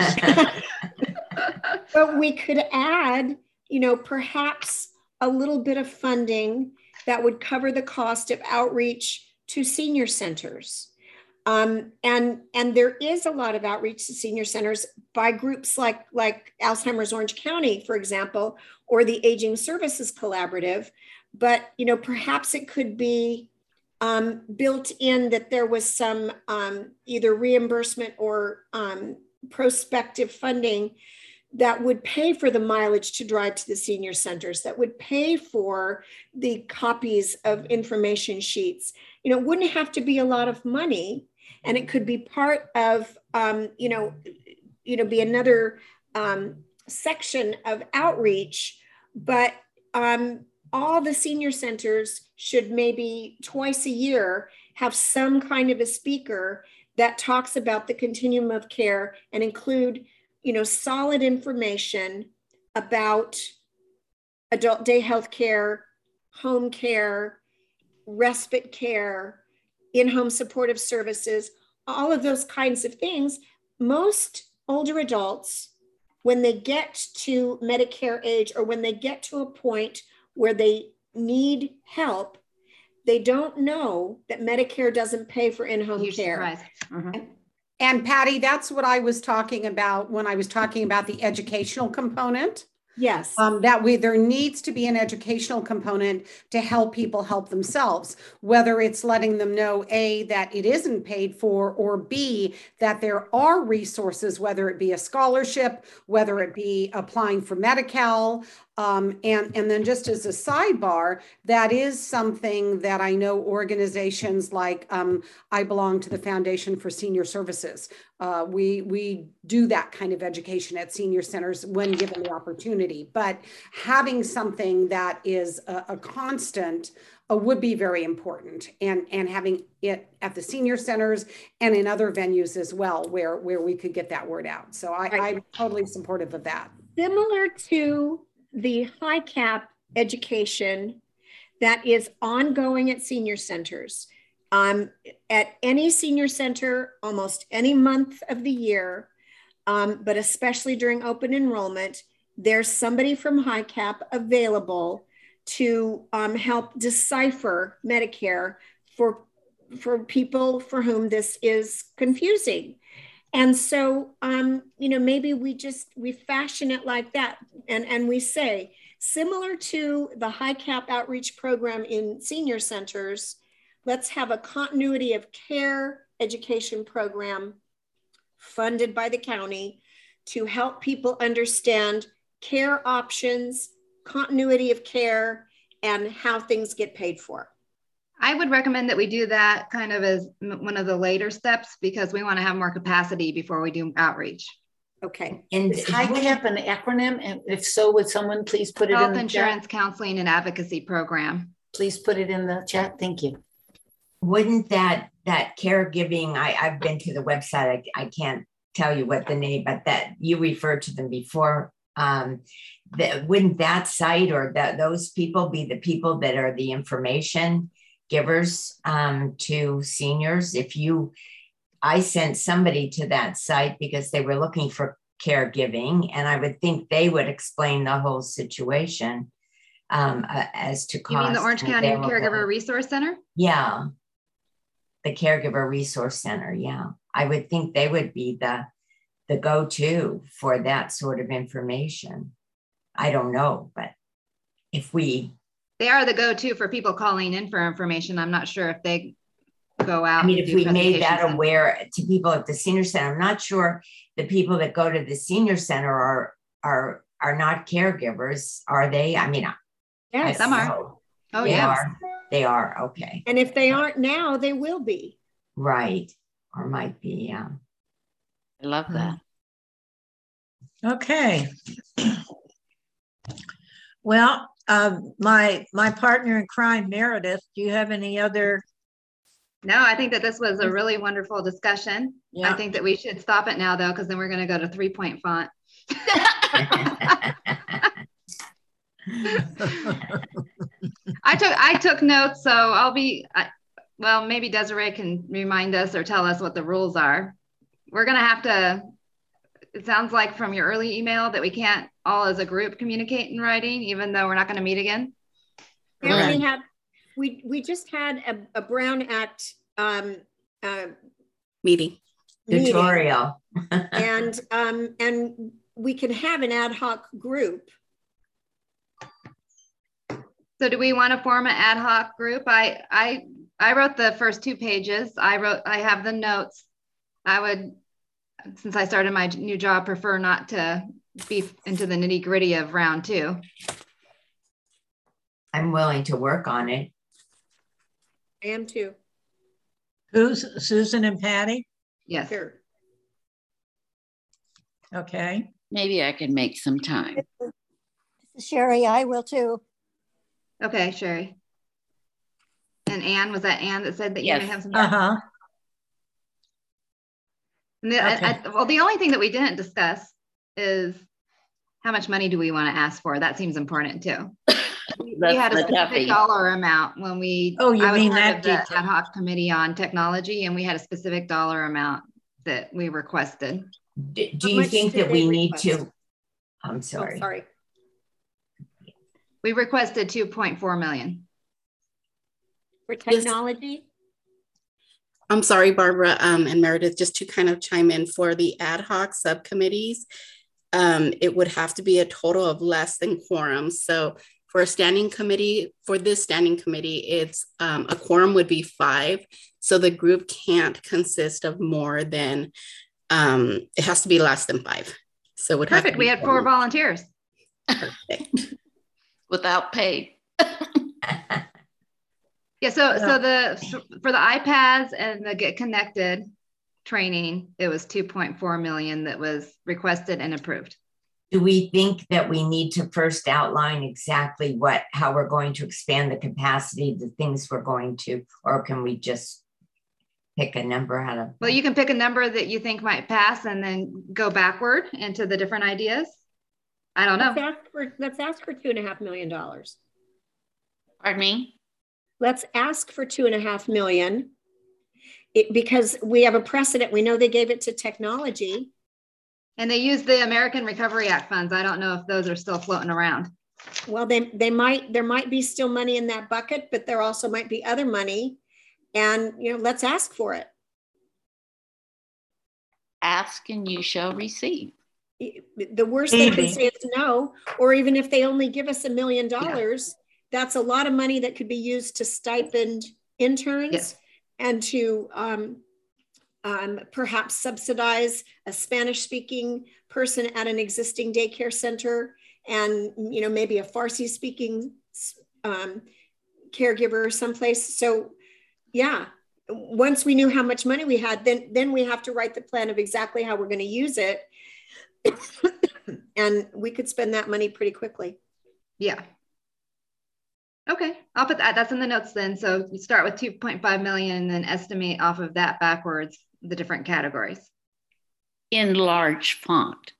But we could add, you know, perhaps a little bit of funding that would cover the cost of outreach to senior centers. Um, and, and there is a lot of outreach to senior centers by groups like, like Alzheimer's Orange County, for example, or the Aging Services Collaborative. But, you know, perhaps it could be um, built in that there was some um, either reimbursement or um, prospective funding that would pay for the mileage to drive to the senior centers, that would pay for the copies of information sheets. You know, it wouldn't have to be a lot of money, and it could be part of, um, you know, you know, be another um, section of outreach. But um, all the senior centers should maybe twice a year have some kind of a speaker that talks about the continuum of care and include, you know, solid information about adult day health care, home care, respite care, in-home supportive services, all of those kinds of things. Most older adults, when they get to Medicare age or when they get to a point where they need help, they don't know that Medicare doesn't pay for in-home care. Mm-hmm. and, and Patty, that's what I was talking about when I was talking about the educational component. Yes. Um, that way there needs to be an educational component to help people help themselves, whether it's letting them know, A, that it isn't paid for, or B, that there are resources, whether it be a scholarship, whether it be applying for Medi-Cal. Um, and, and then just as a sidebar, that is something that I know organizations like um, I belong to the Foundation for Senior Services. Uh, we, we do that kind of education at senior centers when given the opportunity. But having something that is a, a constant uh, would be very important. And, and having it at the senior centers and in other venues as well, where, where we could get that word out. So I, right. I'm totally supportive of that. Similar to the H I C A P education that is ongoing at senior centers. Um, at any senior center, almost any month of the year, um, but especially during open enrollment, there's somebody from H I C A P available to um, help decipher Medicare for, for people for whom this is confusing. And so, um, you know, maybe we just, we fashion it like that. And, and we say, similar to the H I C A P outreach program in senior centers, let's have a continuity of care education program funded by the county to help people understand care options, continuity of care, and how things get paid for. I would recommend that we do that kind of as one of the later steps because we want to have more capacity before we do outreach. Okay. And Is H I C A P an acronym? And if so, would someone please put it Health in the Insurance chat? Counseling and Advocacy Program. Please put it in the chat. Thank you. Wouldn't that that caregiving, I, I've been to the website, I, I can't tell you what the name, but that you referred to them before. Um, that, wouldn't that site or that those people be the people that are the information givers um, to seniors? If you, I sent somebody to that site because they were looking for caregiving, and I would think they would explain the whole situation um, uh, as to cost. You mean the Orange County Caregiver Resource Center? Yeah, the Caregiver Resource Center. Yeah, I would think they would be the the go-to for that sort of information. I don't know, but if we They are the go-to for people calling in for information. I'm not sure if they go out. I mean, if we made that and... aware to people at the senior center, I'm not sure the people that go to the senior center are are are not caregivers, are they? I mean, yes, some are. Oh, they yeah. Are. They are, okay. And if they aren't now, they will be. Right, or might be, yeah. I love that. Okay. Well, uh, my my partner in crime, Meredith, do you have any other? No, I think that this was a really wonderful discussion. Yeah. I think that we should stop it now, though, because then we're going to go to three point font. I took I took notes, so I'll be, I, well, maybe Desiree can remind us or tell us what the rules are. We're going to have to, it sounds like from your early email that we can't all as a group communicate in writing, even though we're not going to meet again. Yeah, right. we had, we, we just had a, a Brown Act um, uh, meeting. Tutorial. and, um, and we can have an ad hoc group. So do we want to form an ad hoc group? I, I, I wrote the first two pages. I wrote, I have the notes. I would, since I started my new job, prefer not to be into the nitty gritty of round two. I'm willing to work on it. I am too. Who's Susan and Patty? Yes. Sure. Okay. Maybe I can make some time. This is Sherry. I will too. Okay, Sherry. And Anne, was that Anne that said that Yes. you may have some? Uh-huh. And the, Okay. I, I, well, the only thing that we didn't discuss is how much money do we want to ask for? That seems important too. We, we had a the specific toughie. dollar amount when we, Oh, you I was mean part that of the detail. ad hoc committee on technology, and we had a specific dollar amount that we requested. Do, do How you much think did that they we need request? to, I'm sorry. Oh, sorry. We requested two point four million. For technology? I'm sorry, Barbara um, and Meredith, just to kind of chime in for the ad hoc subcommittees, um, it would have to be a total of less than quorum. So for a standing committee, for this standing committee, it's um, a quorum would be five. So the group can't consist of more than, um, it has to be less than five. So it would have Perfect. to We be had four volunteers. Perfect. Without pay. Yeah, so Yeah. so the for the iPads and the Get Connected training, it was two point four million that was requested and approved. Do we think that we need to first outline exactly what, how we're going to expand the capacity, the things we're going to, or can we just pick a number out of? Well, you can pick a number that you think might pass and then go backward into the different ideas. I don't know. Let's ask for, let's ask for two and a half million dollars. Pardon me? Let's ask for two and a half million it, because we have a precedent. We know they gave it to technology. And they use the American Recovery Act funds. I don't know if those are still floating around. Well, they, they might, there might be still money in that bucket, but there also might be other money. And, you know, let's ask for it. Ask and you shall receive. The worst Maybe. they can say is no, or even if they only give us a million dollars, that's a lot of money that could be used to stipend interns Yes. and to um, um, perhaps subsidize a Spanish speaking person at an existing daycare center, and, you know, maybe a Farsi speaking um, caregiver someplace. So yeah, once we knew how much money we had, then, then we have to write the plan of exactly how we're going to use it. And we could spend that money pretty quickly. Yeah. Okay, I'll put that, that's in the notes then. So you start with two point five million and then estimate off of that backwards the different categories. In large font.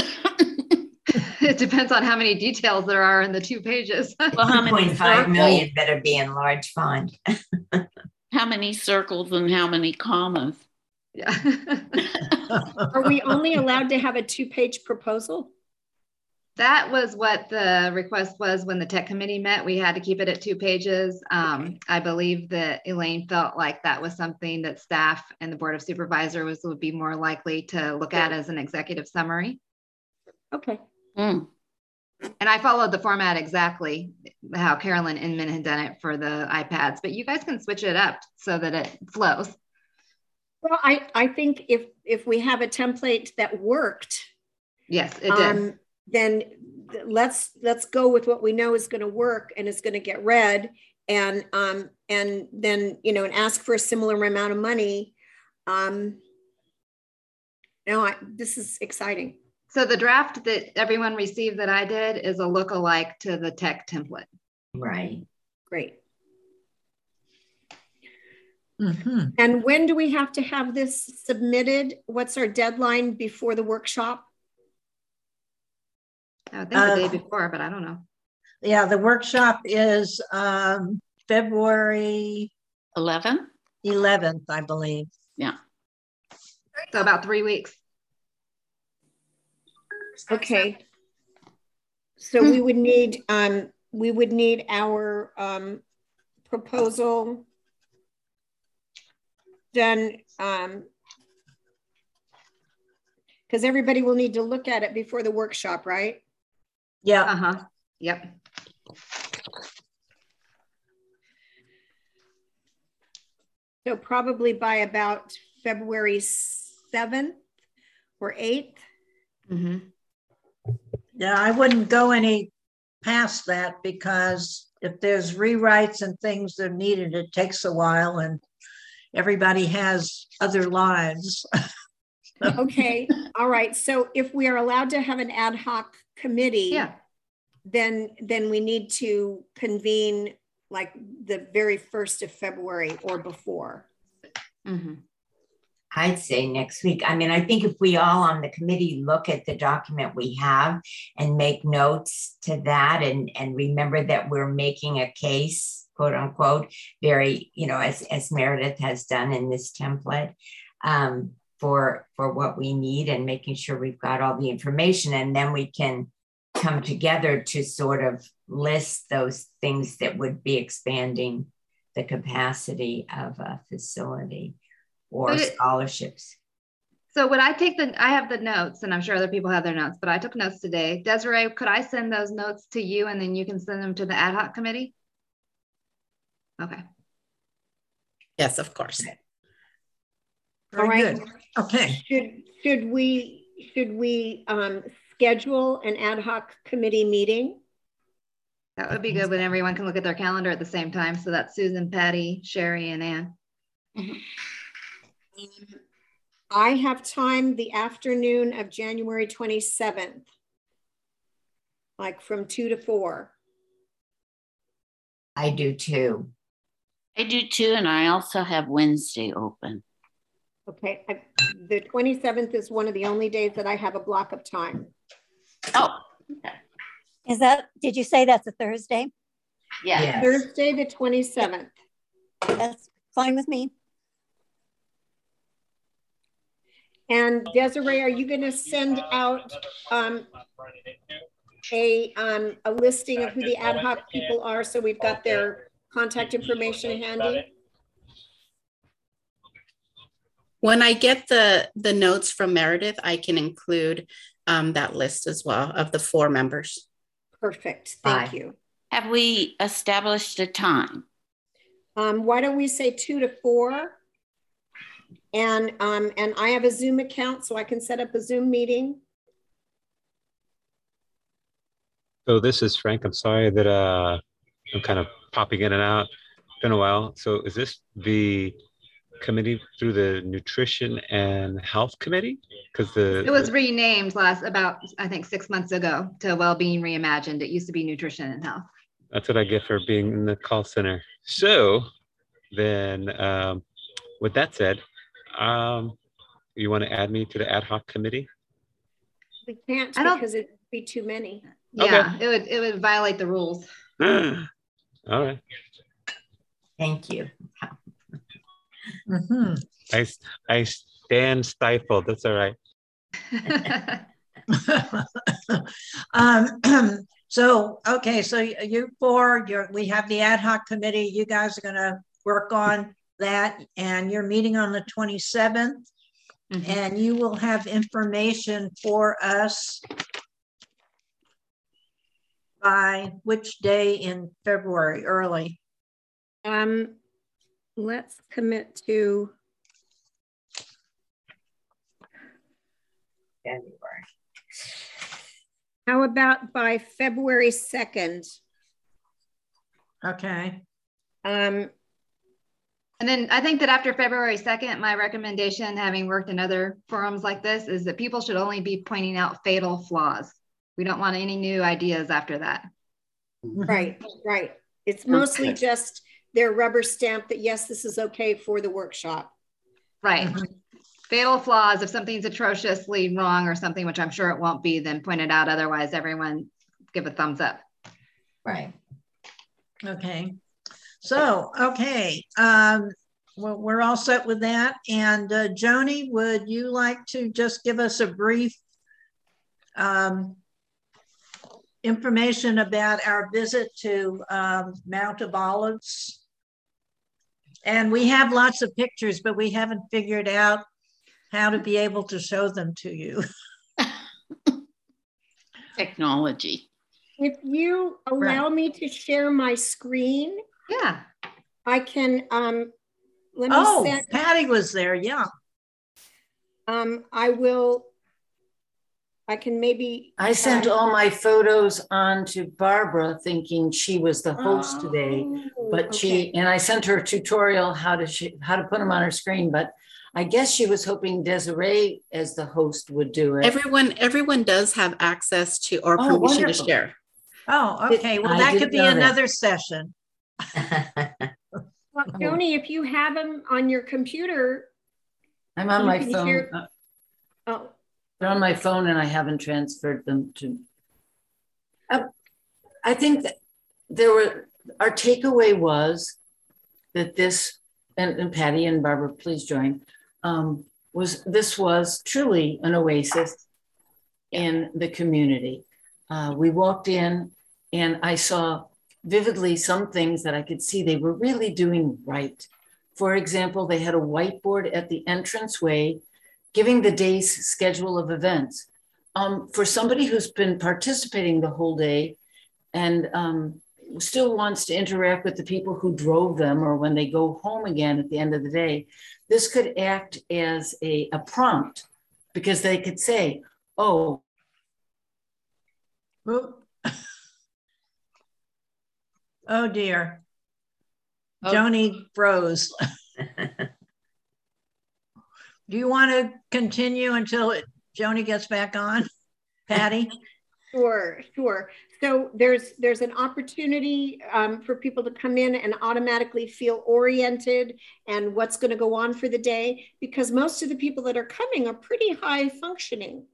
It depends on how many details there are in the two pages. Well, how two many point five circles? million better be in large font. How many circles and how many commas? Yeah. Are we only allowed to have a two-page proposal? That was what the request was when the tech committee met. We had to keep it at two pages. Um, I believe that Elaine felt like that was something that staff and the Board of Supervisors would be more likely to look at as an executive summary. Okay. Mm. And I followed the format exactly how Carolyn Inman had done it for the iPads, but you guys can switch it up so that it flows. Well, I, I think if, if we have a template that worked, yes, it did. Um, then let's, let's go with what we know is going to work and is going to get read, and, um, and then, you know, and ask for a similar amount of money. Um, you know, I, this is exciting. So the draft that everyone received that I did is a lookalike to the tech template. Right. Great. Mm-hmm. And when do we have to have this submitted? What's our deadline before the workshop? I would think the Uh, day before, but I don't know. Yeah, the workshop is um, February eleven? eleventh, I believe. Yeah. So about three weeks. Okay. So we would need, um, we would need our um, proposal done, um, because everybody will need to look at it before the workshop, right? Yeah. Uh-huh. Yep. So probably by about February seventh or eighth. Mm-hmm. Yeah, I wouldn't go any past that, because if there's rewrites and things that are needed, it takes a while and everybody has other lives. Okay, all right. So if we are allowed to have an ad hoc committee, Yeah. then then we need to convene like the very first of February or before. Mm-hmm. I'd say next week. I mean, I think if we all on the committee look at the document we have and make notes to that, and, and remember that we're making a case, quote unquote, very, you know, as, as Meredith has done in this template, um, for, for what we need, and making sure we've got all the information, and then we can come together to sort of list those things that would be expanding the capacity of a facility or it, scholarships. So would I take the, I have the notes, and I'm sure other people have their notes, but I took notes today. Desiree, could I send those notes to you and then you can send them to the ad hoc committee? Okay. Yes, of course. Very All right. good. Okay. Should, should we, should we um, schedule an ad hoc committee meeting? That would be good when everyone can look at their calendar at the same time. So that's Susan, Patty, Sherry, and Ann. Mm-hmm. Um, I have time the afternoon of January twenty-seventh, like from two to four. I do too. I do too, and I also have Wednesday open. Okay, I, the twenty-seventh is one of the only days that I have a block of time. Oh, okay. Is that, did you say that's a Thursday? Yeah. Yes. Thursday the twenty-seventh. That's fine with me. And Desiree, are you going to send out um, a, um, a listing of who the ad hoc people are, so we've got their contact information handy? When I get the, the notes from Meredith, I can include um, that list as well of the four members. Perfect. Thank Bye. you. Have we established a time? Um, why don't we say two to four? And, um, and I have a Zoom account, so I can set up a Zoom meeting. So this is Frank. I'm sorry that uh, I'm kind of popping in and out. It's been a while. So is this the committee through the Nutrition and Health Committee? Because the it was renamed last about I think six months ago to Wellbeing Reimagined. It used to be Nutrition and Health. That's what I get for being in the call center. So then, um, with that said, um, you want to add me to the ad hoc committee? We can't I don't, because it'd be too many. Yeah, okay. it would it would violate the rules. All right. Thank you. Mm-hmm. I, I stand stifled. That's all right. um, so, okay, so you four, you're, we have the ad hoc committee. You guys are going to work on that, and you're meeting on the twenty-seventh, mm-hmm. and you will have information for us by which day in February, early? Um, let's commit to February. How about by February second? Okay. Um, and then I think that after February second, my recommendation, having worked in other forums like this, is that people should only be pointing out fatal flaws. We don't want any new ideas after that. Right, right. It's mostly okay. just their rubber stamp that, yes, this is okay for the workshop. Right. Mm-hmm. Fatal flaws, if something's atrociously wrong or something, which I'm sure it won't be, then point it out. Otherwise, everyone give a thumbs up. Right. Okay. So, okay. Um, well, we're all set with that. And uh, Joni, would you like to just give us a brief um, information about our visit to um, Mount of Olives? And we have lots of pictures, but we haven't figured out how to be able to show them to you. Technology. If you allow right. me to share my screen, yeah, I can. Um, let me. Oh, set, Patty was there. Yeah. Um, I will. I can maybe. I sent uh, all my photos on to Barbara, thinking she was the host oh, today, but okay. she and I sent her a tutorial how to she, how to put them on her screen, but. I guess she was hoping Desiree as the host would do it. Everyone, everyone does have access to or oh, permission wonderful. to share. Oh, okay. Well, I that could didn't be know that. another session. Well, Joni, if you have them on your computer, I'm on you my can phone. share- Uh, oh, They're on my phone and I haven't transferred them to. Uh, I think that there were, our takeaway was that this, and, and Patty and Barbara, please join, um, was this was truly an oasis in the community. Uh, we walked in and I saw vividly some things that I could see they were really doing right. For example, they had a whiteboard at the entranceway giving the day's schedule of events. Um, for somebody who's been participating the whole day and um, still wants to interact with the people who drove them or when they go home again at the end of the day, this could act as a, a prompt because they could say, oh. Oh dear. Oh. Joni froze. Do you want to continue until it, Joni gets back on? Patty? Sure, sure. So there's there's an opportunity um, for people to come in and automatically feel oriented and what's going to go on for the day, because most of the people that are coming are pretty high functioning.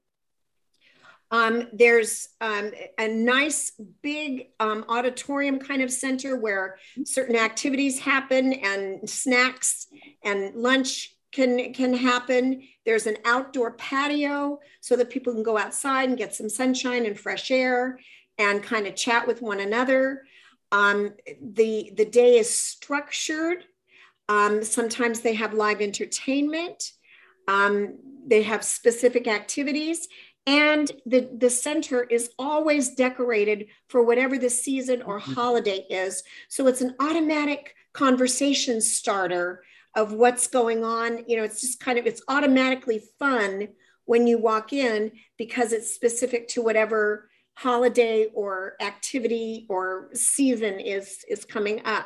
Um, there's um, a nice big um, auditorium kind of center where certain activities happen and snacks and lunch can, can happen. There's an outdoor patio so that people can go outside and get some sunshine and fresh air and kind of chat with one another. Um, the, the day is structured. Um, sometimes they have live entertainment. Um, they have specific activities. And the, the center is always decorated for whatever the season or holiday is. So it's an automatic conversation starter of what's going on. You know, it's just kind of, it's automatically fun when you walk in because it's specific to whatever holiday or activity or season is, is coming up.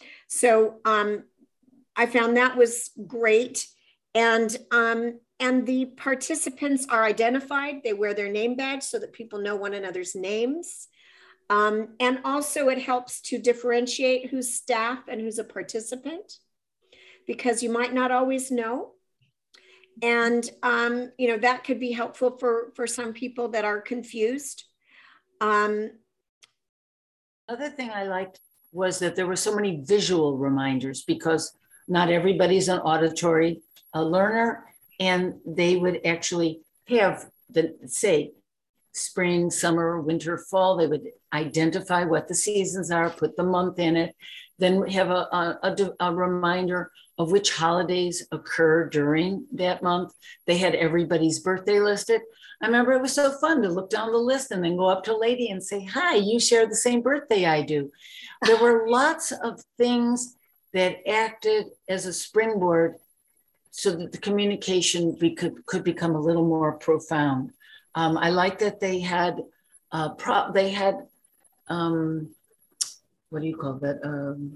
So um, I found that was great. And um, And the participants are identified. They wear their name badge so that people know one another's names. Um, and also it helps to differentiate who's staff and who's a participant, because you might not always know. And, um, you know, that could be helpful for, for some people that are confused. Um, Another thing I liked was that there were so many visual reminders, because not everybody's an auditory uh, learner. And they would actually have the, say, spring, summer, winter, fall. They would identify what the seasons are, put the month in it, then have a, a, a, a reminder of which holidays occur during that month. They had everybody's birthday listed. I remember it was so fun to look down the list and then go up to a lady and say, hi, you share the same birthday I do. There were lots of things that acted as a springboard so that the communication we could, could become a little more profound. Um, I like that they had, uh, pro they had, um, what do you call that? Um,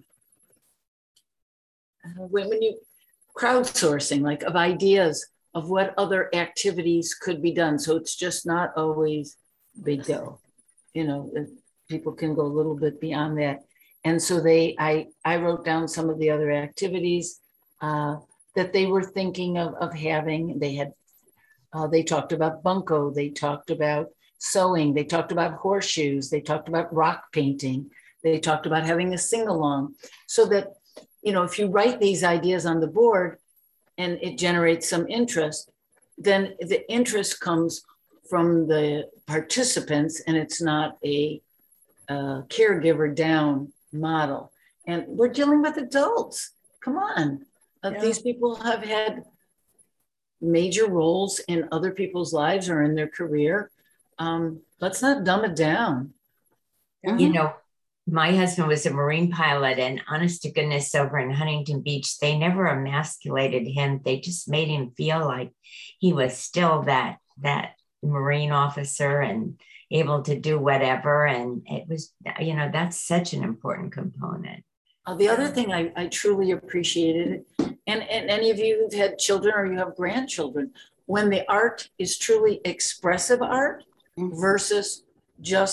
when, when you, crowdsourcing, like of ideas of what other activities could be done. So it's just not always big go, you know, people can go a little bit beyond that. And so they, I, I wrote down some of the other activities, uh, that they were thinking of, of having. They had, uh, they talked about bunco, they talked about sewing, they talked about horseshoes, they talked about rock painting, they talked about having a sing-along. So that, you know, if you write these ideas on the board and it generates some interest, then the interest comes from the participants and it's not a, a caregiver down model. And we're dealing with adults, come on. Uh, yeah. These people have had major roles in other people's lives or in their career. Um, let's not dumb it down. You know, my husband was a Marine pilot, and honest to goodness, over in Huntington Beach, they never emasculated him. They just made him feel like he was still that, that Marine officer and able to do whatever. And it was, you know, that's such an important component. Uh, the other thing I, I truly appreciated, and, and any of you who've had children or you have grandchildren, when the art is truly expressive art versus just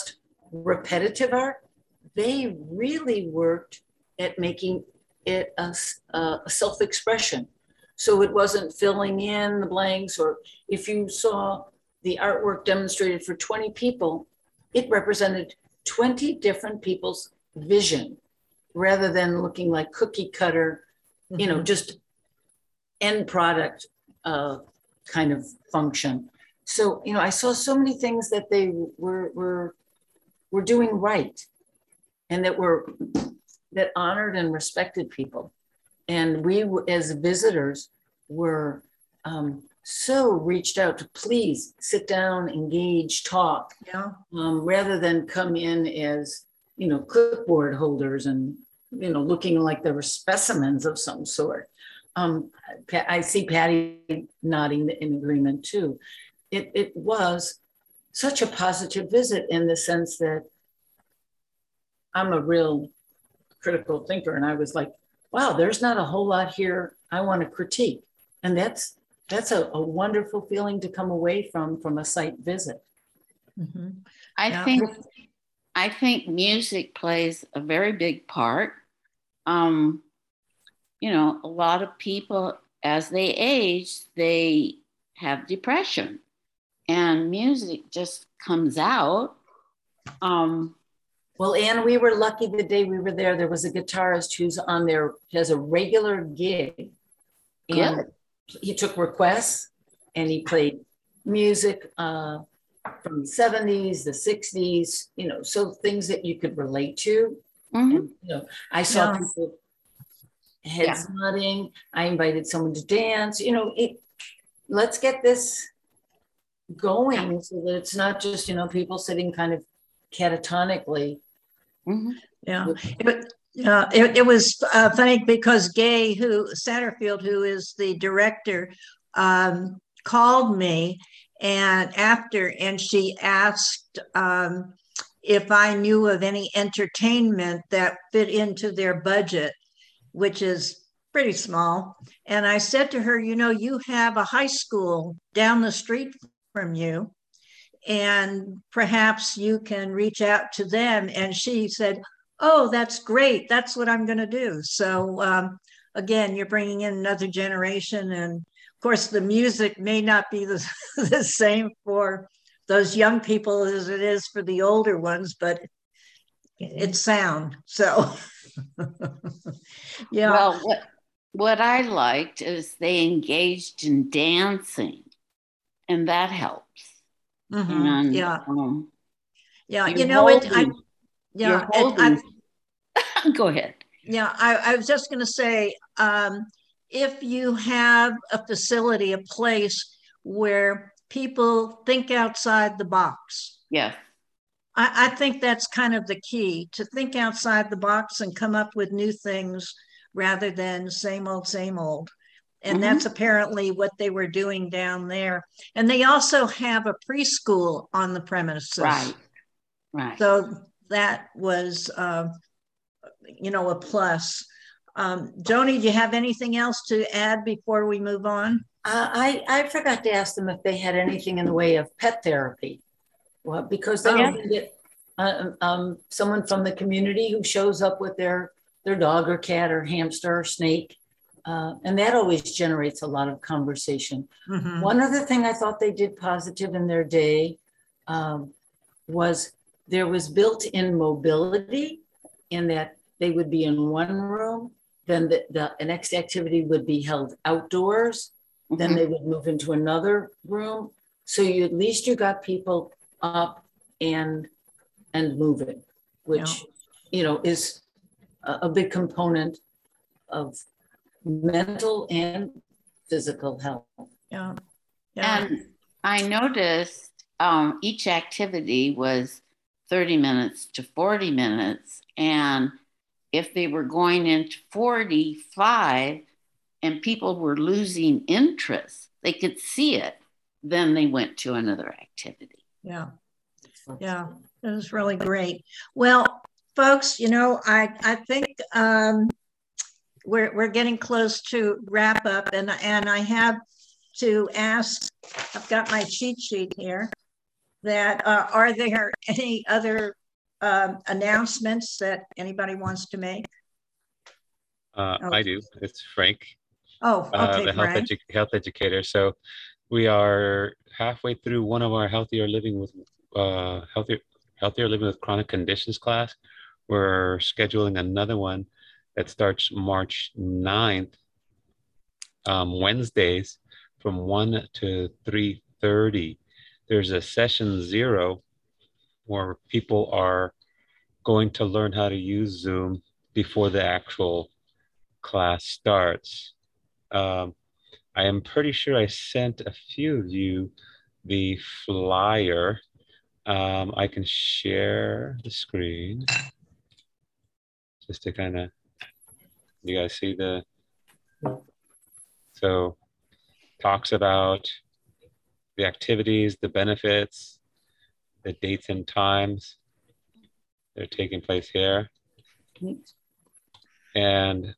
repetitive art, they really worked at making it a, a self-expression. So it wasn't filling in the blanks, or if you saw the artwork demonstrated for twenty people, it represented twenty different people's vision rather than looking like cookie cutter, mm-hmm. you know, just end product uh, kind of function. So, you know, I saw so many things that they were, were, were doing right, and that were, that honored and respected people. And we, as visitors, were um, so reached out to please sit down, engage, talk, yeah. um, rather than come in as, you know, clipboard holders and, you know, looking like they were specimens of some sort. Um, I see Patty nodding in agreement too. It, it was such a positive visit in the sense that I'm a real critical thinker, and I was like, wow, there's not a whole lot here I want to critique. And that's that's a, a wonderful feeling to come away from from a site visit. Mm-hmm. I yeah. think I think music plays a very big part. Um, you know, a lot of people, as they age, they have depression, and music just comes out. Um, well, Anne, we were lucky the day we were there. There was a guitarist who's on there, has a regular gig, and Good. he took requests, and he played music uh, from the seventies, the sixties, you know, so things that you could relate to. Mm-hmm. And, you know, I saw yeah. people heads yeah. nodding. I invited someone to dance. You know, it. Let's get this going so that it's not just, you know, people sitting kind of catatonically. Mm-hmm. Yeah, it, uh, it, it was uh, funny because Gay, who Satterfield, who is the director, um, called me and after, and she asked um, if I knew of any entertainment that fit into their budget, which is pretty small. And I said to her, you know, you have a high school down the street from you, and perhaps you can reach out to them. And she said, oh, that's great. That's what I'm going to do. So um, again, you're bringing in another generation. And of course, the music may not be the, the same for those young people as it is for the older ones, but it's sound. So yeah. Well, what, what I liked is they engaged in dancing, and that helps. Mm-hmm. And, yeah, um, yeah. You know, holding, it. I, yeah, it, I, go ahead. Yeah, I, I was just going to say, um, if you have a facility, a place where people think outside the box. Yeah, I, I think that's kind of the key, to think outside the box and come up with new things rather than same old, same old. And mm-hmm. that's apparently what they were doing down there. And they also have a preschool on the premises. Right, right. So that was, uh, you know, a plus. Um, Joni, do you have anything else to add before we move on? Uh, I, I forgot to ask them if they had anything in the way of pet therapy. Well, because they oh. get uh, um, someone from the community who shows up with their, their dog or cat or hamster or snake. Uh, and that always generates a lot of conversation. Mm-hmm. One other thing I thought they did positive in their day um, was there was built-in mobility, in that they would be in one room, then the, the next activity would be held outdoors, mm-hmm. then they would move into another room. So you at least you got people up and and moving, which yeah. you know is a, a big component of mental and physical health. Yeah. yeah. And I noticed um, each activity was thirty minutes to forty minutes. And if they were going into forty-five and people were losing interest, they could see it, then they went to another activity. Yeah. Yeah. It was really great. Well, folks, you know, I, I think, um, We're, we're getting close to wrap up, and, and I have to ask, I've got my cheat sheet here, that uh, are there any other um, announcements that anybody wants to make? Uh, Oh. I do. It's Frank, Oh, uh, okay, the health, Frank. edu health educator. So we are halfway through one of our healthier living with uh, healthier healthier living with chronic conditions class. We're scheduling another one that starts March ninth, um, Wednesdays from one to three thirty. There's a session zero where people are going to learn how to use Zoom before the actual class starts. Um, I am pretty sure I sent a few of you the flyer. Um, I can share the screen just to kind of, you guys see the, so talks about the activities, the benefits, the dates and times that are taking place here, and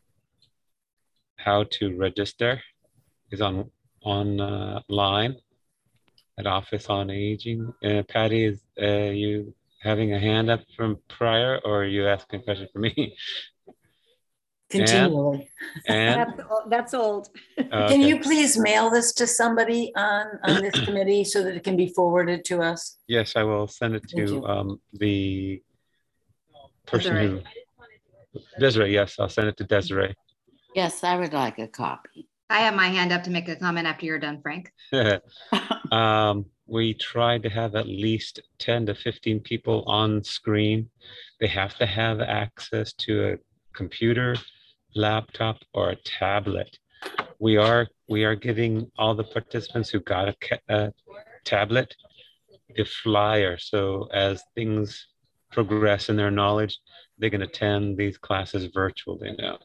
how to register is on online at Office on Aging. Uh, Patty, is uh, you having a hand up from prior, or are you asking a question for me? Continually. And, and that's, that's old. uh, Can okay. you please mail this to somebody on, on this committee so that it can be forwarded to us? Yes, I will send it to um, the person Desiree. who, Desiree, yes, I'll send it to Desiree. Yes, I would like a copy. I have my hand up to make a comment after you're done, Frank. um, we try to have at least ten to fifteen people on screen. They have to have access to a computer, laptop, or a tablet. We are we are giving all the participants who got a, a tablet the flyer. So as things progress in their knowledge, they can attend these classes virtually now.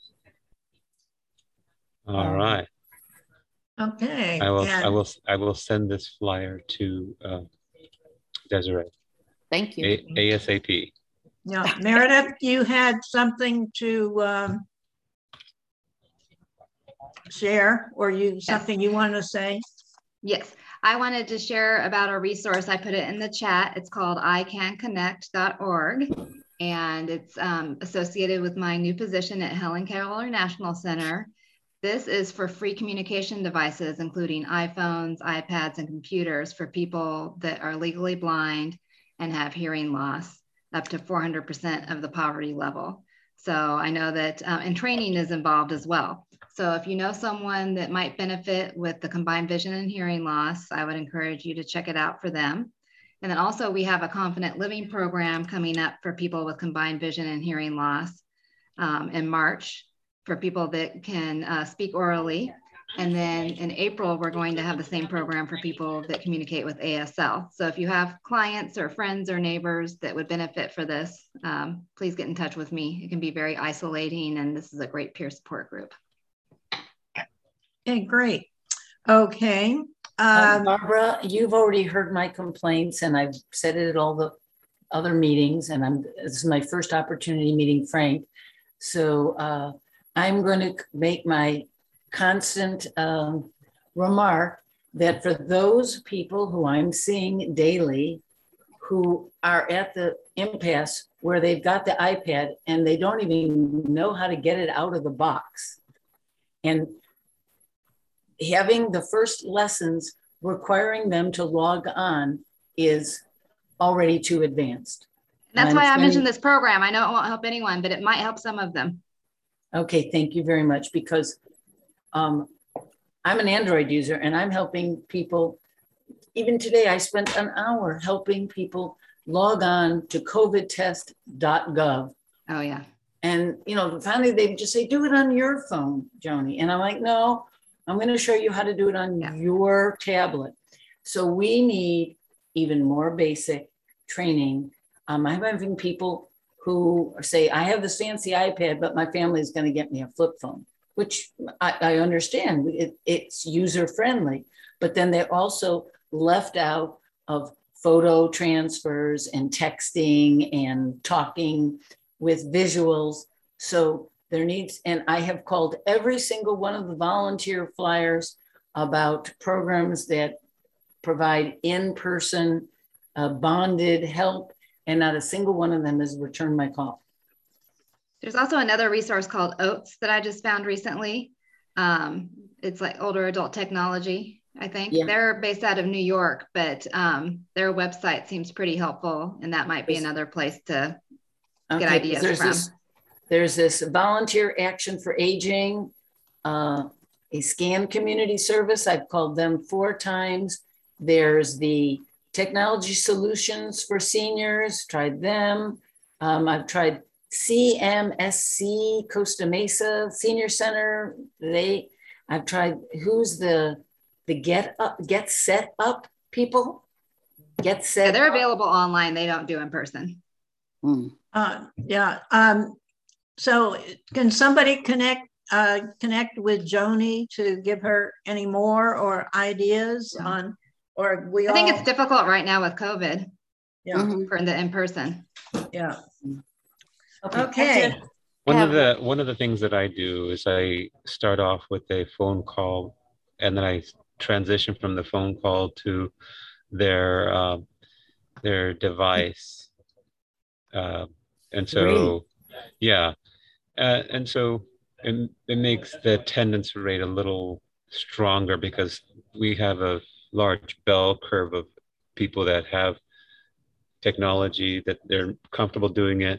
All um, right. Okay. I will. And I will. I will send this flyer to uh, Desiree. Thank you. A ASAP. Yeah, Meredith, you had something to um, share, or you something you want to say? Yes, I wanted to share about a resource. I put it in the chat. It's called I can connect dot org, and it's um, associated with my new position at Helen Keller National Center. This is for free communication devices, including iPhones, iPads, and computers for people that are legally blind and have hearing loss, up to four hundred percent of the poverty level. So I know that, uh, and training is involved as well. So if you know someone that might benefit with the combined vision and hearing loss, I would encourage you to check it out for them. And then also we have a confident living program coming up for people with combined vision and hearing loss um, in March, for people that can uh, speak orally. And then in April, we're going to have the same program for people that communicate with A S L. So if you have clients or friends or neighbors that would benefit for this, um, please get in touch with me. It can be very isolating, and this is a great peer support group. Okay, great. Okay. Um, um, Barbara, you've already heard my complaints, and I've said it at all the other meetings, and I'm this is my first opportunity meeting Frank. So uh, I'm going to make my constant um, remark that for those people who I'm seeing daily who are at the impasse where they've got the iPad and they don't even know how to get it out of the box, and having the first lessons requiring them to log on is already too advanced. That's why I mentioned this program. I know it won't help anyone, but it might help some of them. Okay, thank you very much, because um, I'm an Android user and I'm helping people. Even today, I spent an hour helping people log on to covid test dot gov. Oh, yeah. And, you know, finally they just say, do it on your phone, Joni. And I'm like, no, I'm going to show you how to do it on yeah. your tablet. So we need even more basic training. Um, I'm having people who say, I have this fancy iPad, but my family is going to get me a flip phone, which I, I understand. It, it's user-friendly, but then they're also left out of photo transfers and texting and talking with visuals. So there needs, and I have called every single one of the volunteer flyers about programs that provide in-person uh, bonded help and not a single one of them has returned my call. There's also another resource called Oats that I just found recently. Um, it's like older adult technology, I think. Yeah. They're based out of New York, but um, their website seems pretty helpful, and that might be another place to okay, get ideas there's from. This, there's this Volunteer Action for Aging, uh, a SCAN community service. I've called them four times. There's the Technology Solutions for Seniors, tried them. Um, I've tried C M S C, Costa Mesa Senior Center. They, I've tried, who's the, the Get Up, Get Set Up people? Get Set Yeah, they're up. available online. They don't do in person. Mm. Uh, yeah. Um, so can somebody connect uh, connect with Joni to give her any more or ideas yeah. on, or we I all... think it's difficult right now with COVID. Yeah. Mm-hmm. For the in-person. Yeah. Okay. Okay. One of the one of the things that I do is I start off with a phone call, and then I transition from the phone call to their uh, their device, uh, and so really? yeah, uh, and so it, it makes the attendance rate a little stronger because we have a large bell curve of people that have technology that they're comfortable doing it.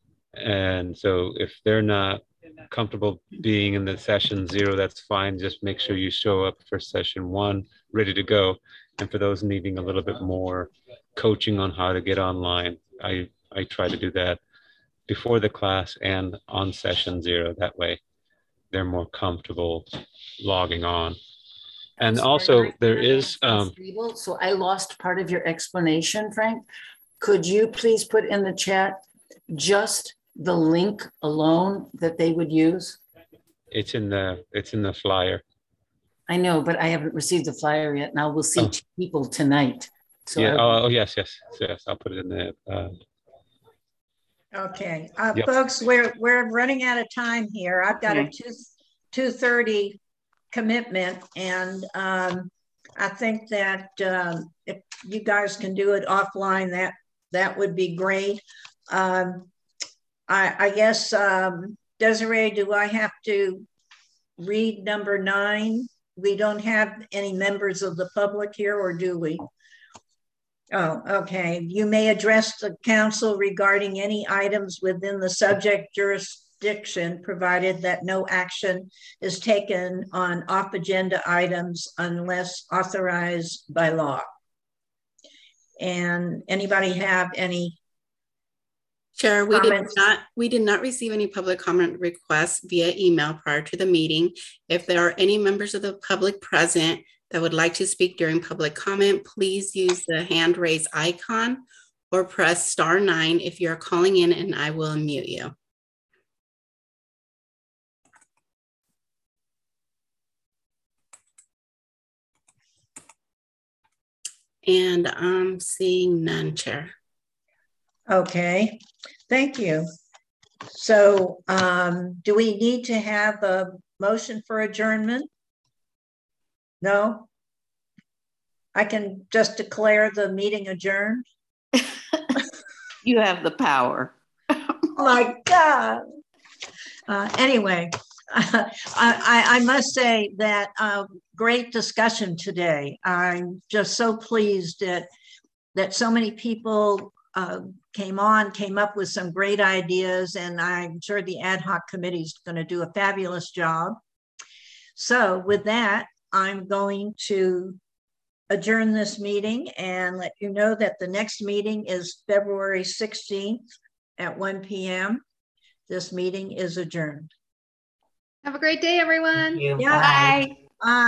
And so if they're not comfortable being in the session zero, that's fine. Just make sure you show up for session one, ready to go. And for those needing a little bit more coaching on how to get online, I, I try to do that before the class and on session zero. That way they're more comfortable logging on. And sorry, also there is... Um, so I lost part of your explanation, Frank. Could you please put in the chat just the link alone that they would use? It's in the it's in the flyer. I know, but I haven't received the flyer yet. Now we'll see oh. two people tonight. So yeah. I, oh, oh yes, yes, yes. I'll put it in there. Uh, okay, uh, yep. folks, we're we're running out of time here. I've got okay. a two two thirty commitment, and um, I think that um, if you guys can do it offline, that that would be great. Um, I, I guess, um, Desiree, do I have to read number nine? We don't have any members of the public here, or do we? Oh, okay. You may address the council regarding any items within the subject jurisdiction, provided that no action is taken on off-agenda items unless authorized by law. And anybody have any Chair, we did not we did not receive any public comment requests via email prior to the meeting. If there are any members of the public present that would like to speak during public comment, please use the hand raise icon or press star nine if you're calling in, and I will unmute you. And I'm seeing none, Chair. Okay, thank you. So um, do we need to have a motion for adjournment? No? I can just declare the meeting adjourned? You have the power. Oh my God. Uh, anyway, uh, I, I must say that uh, great discussion today. I'm just so pleased that, that so many people Uh, came on, came up with some great ideas, and I'm sure the ad hoc committee is going to do a fabulous job. So with that, I'm going to adjourn this meeting and let you know that the next meeting is February sixteenth at one p m This meeting is adjourned. Have a great day, everyone. Thank you. Yeah. Bye. Bye.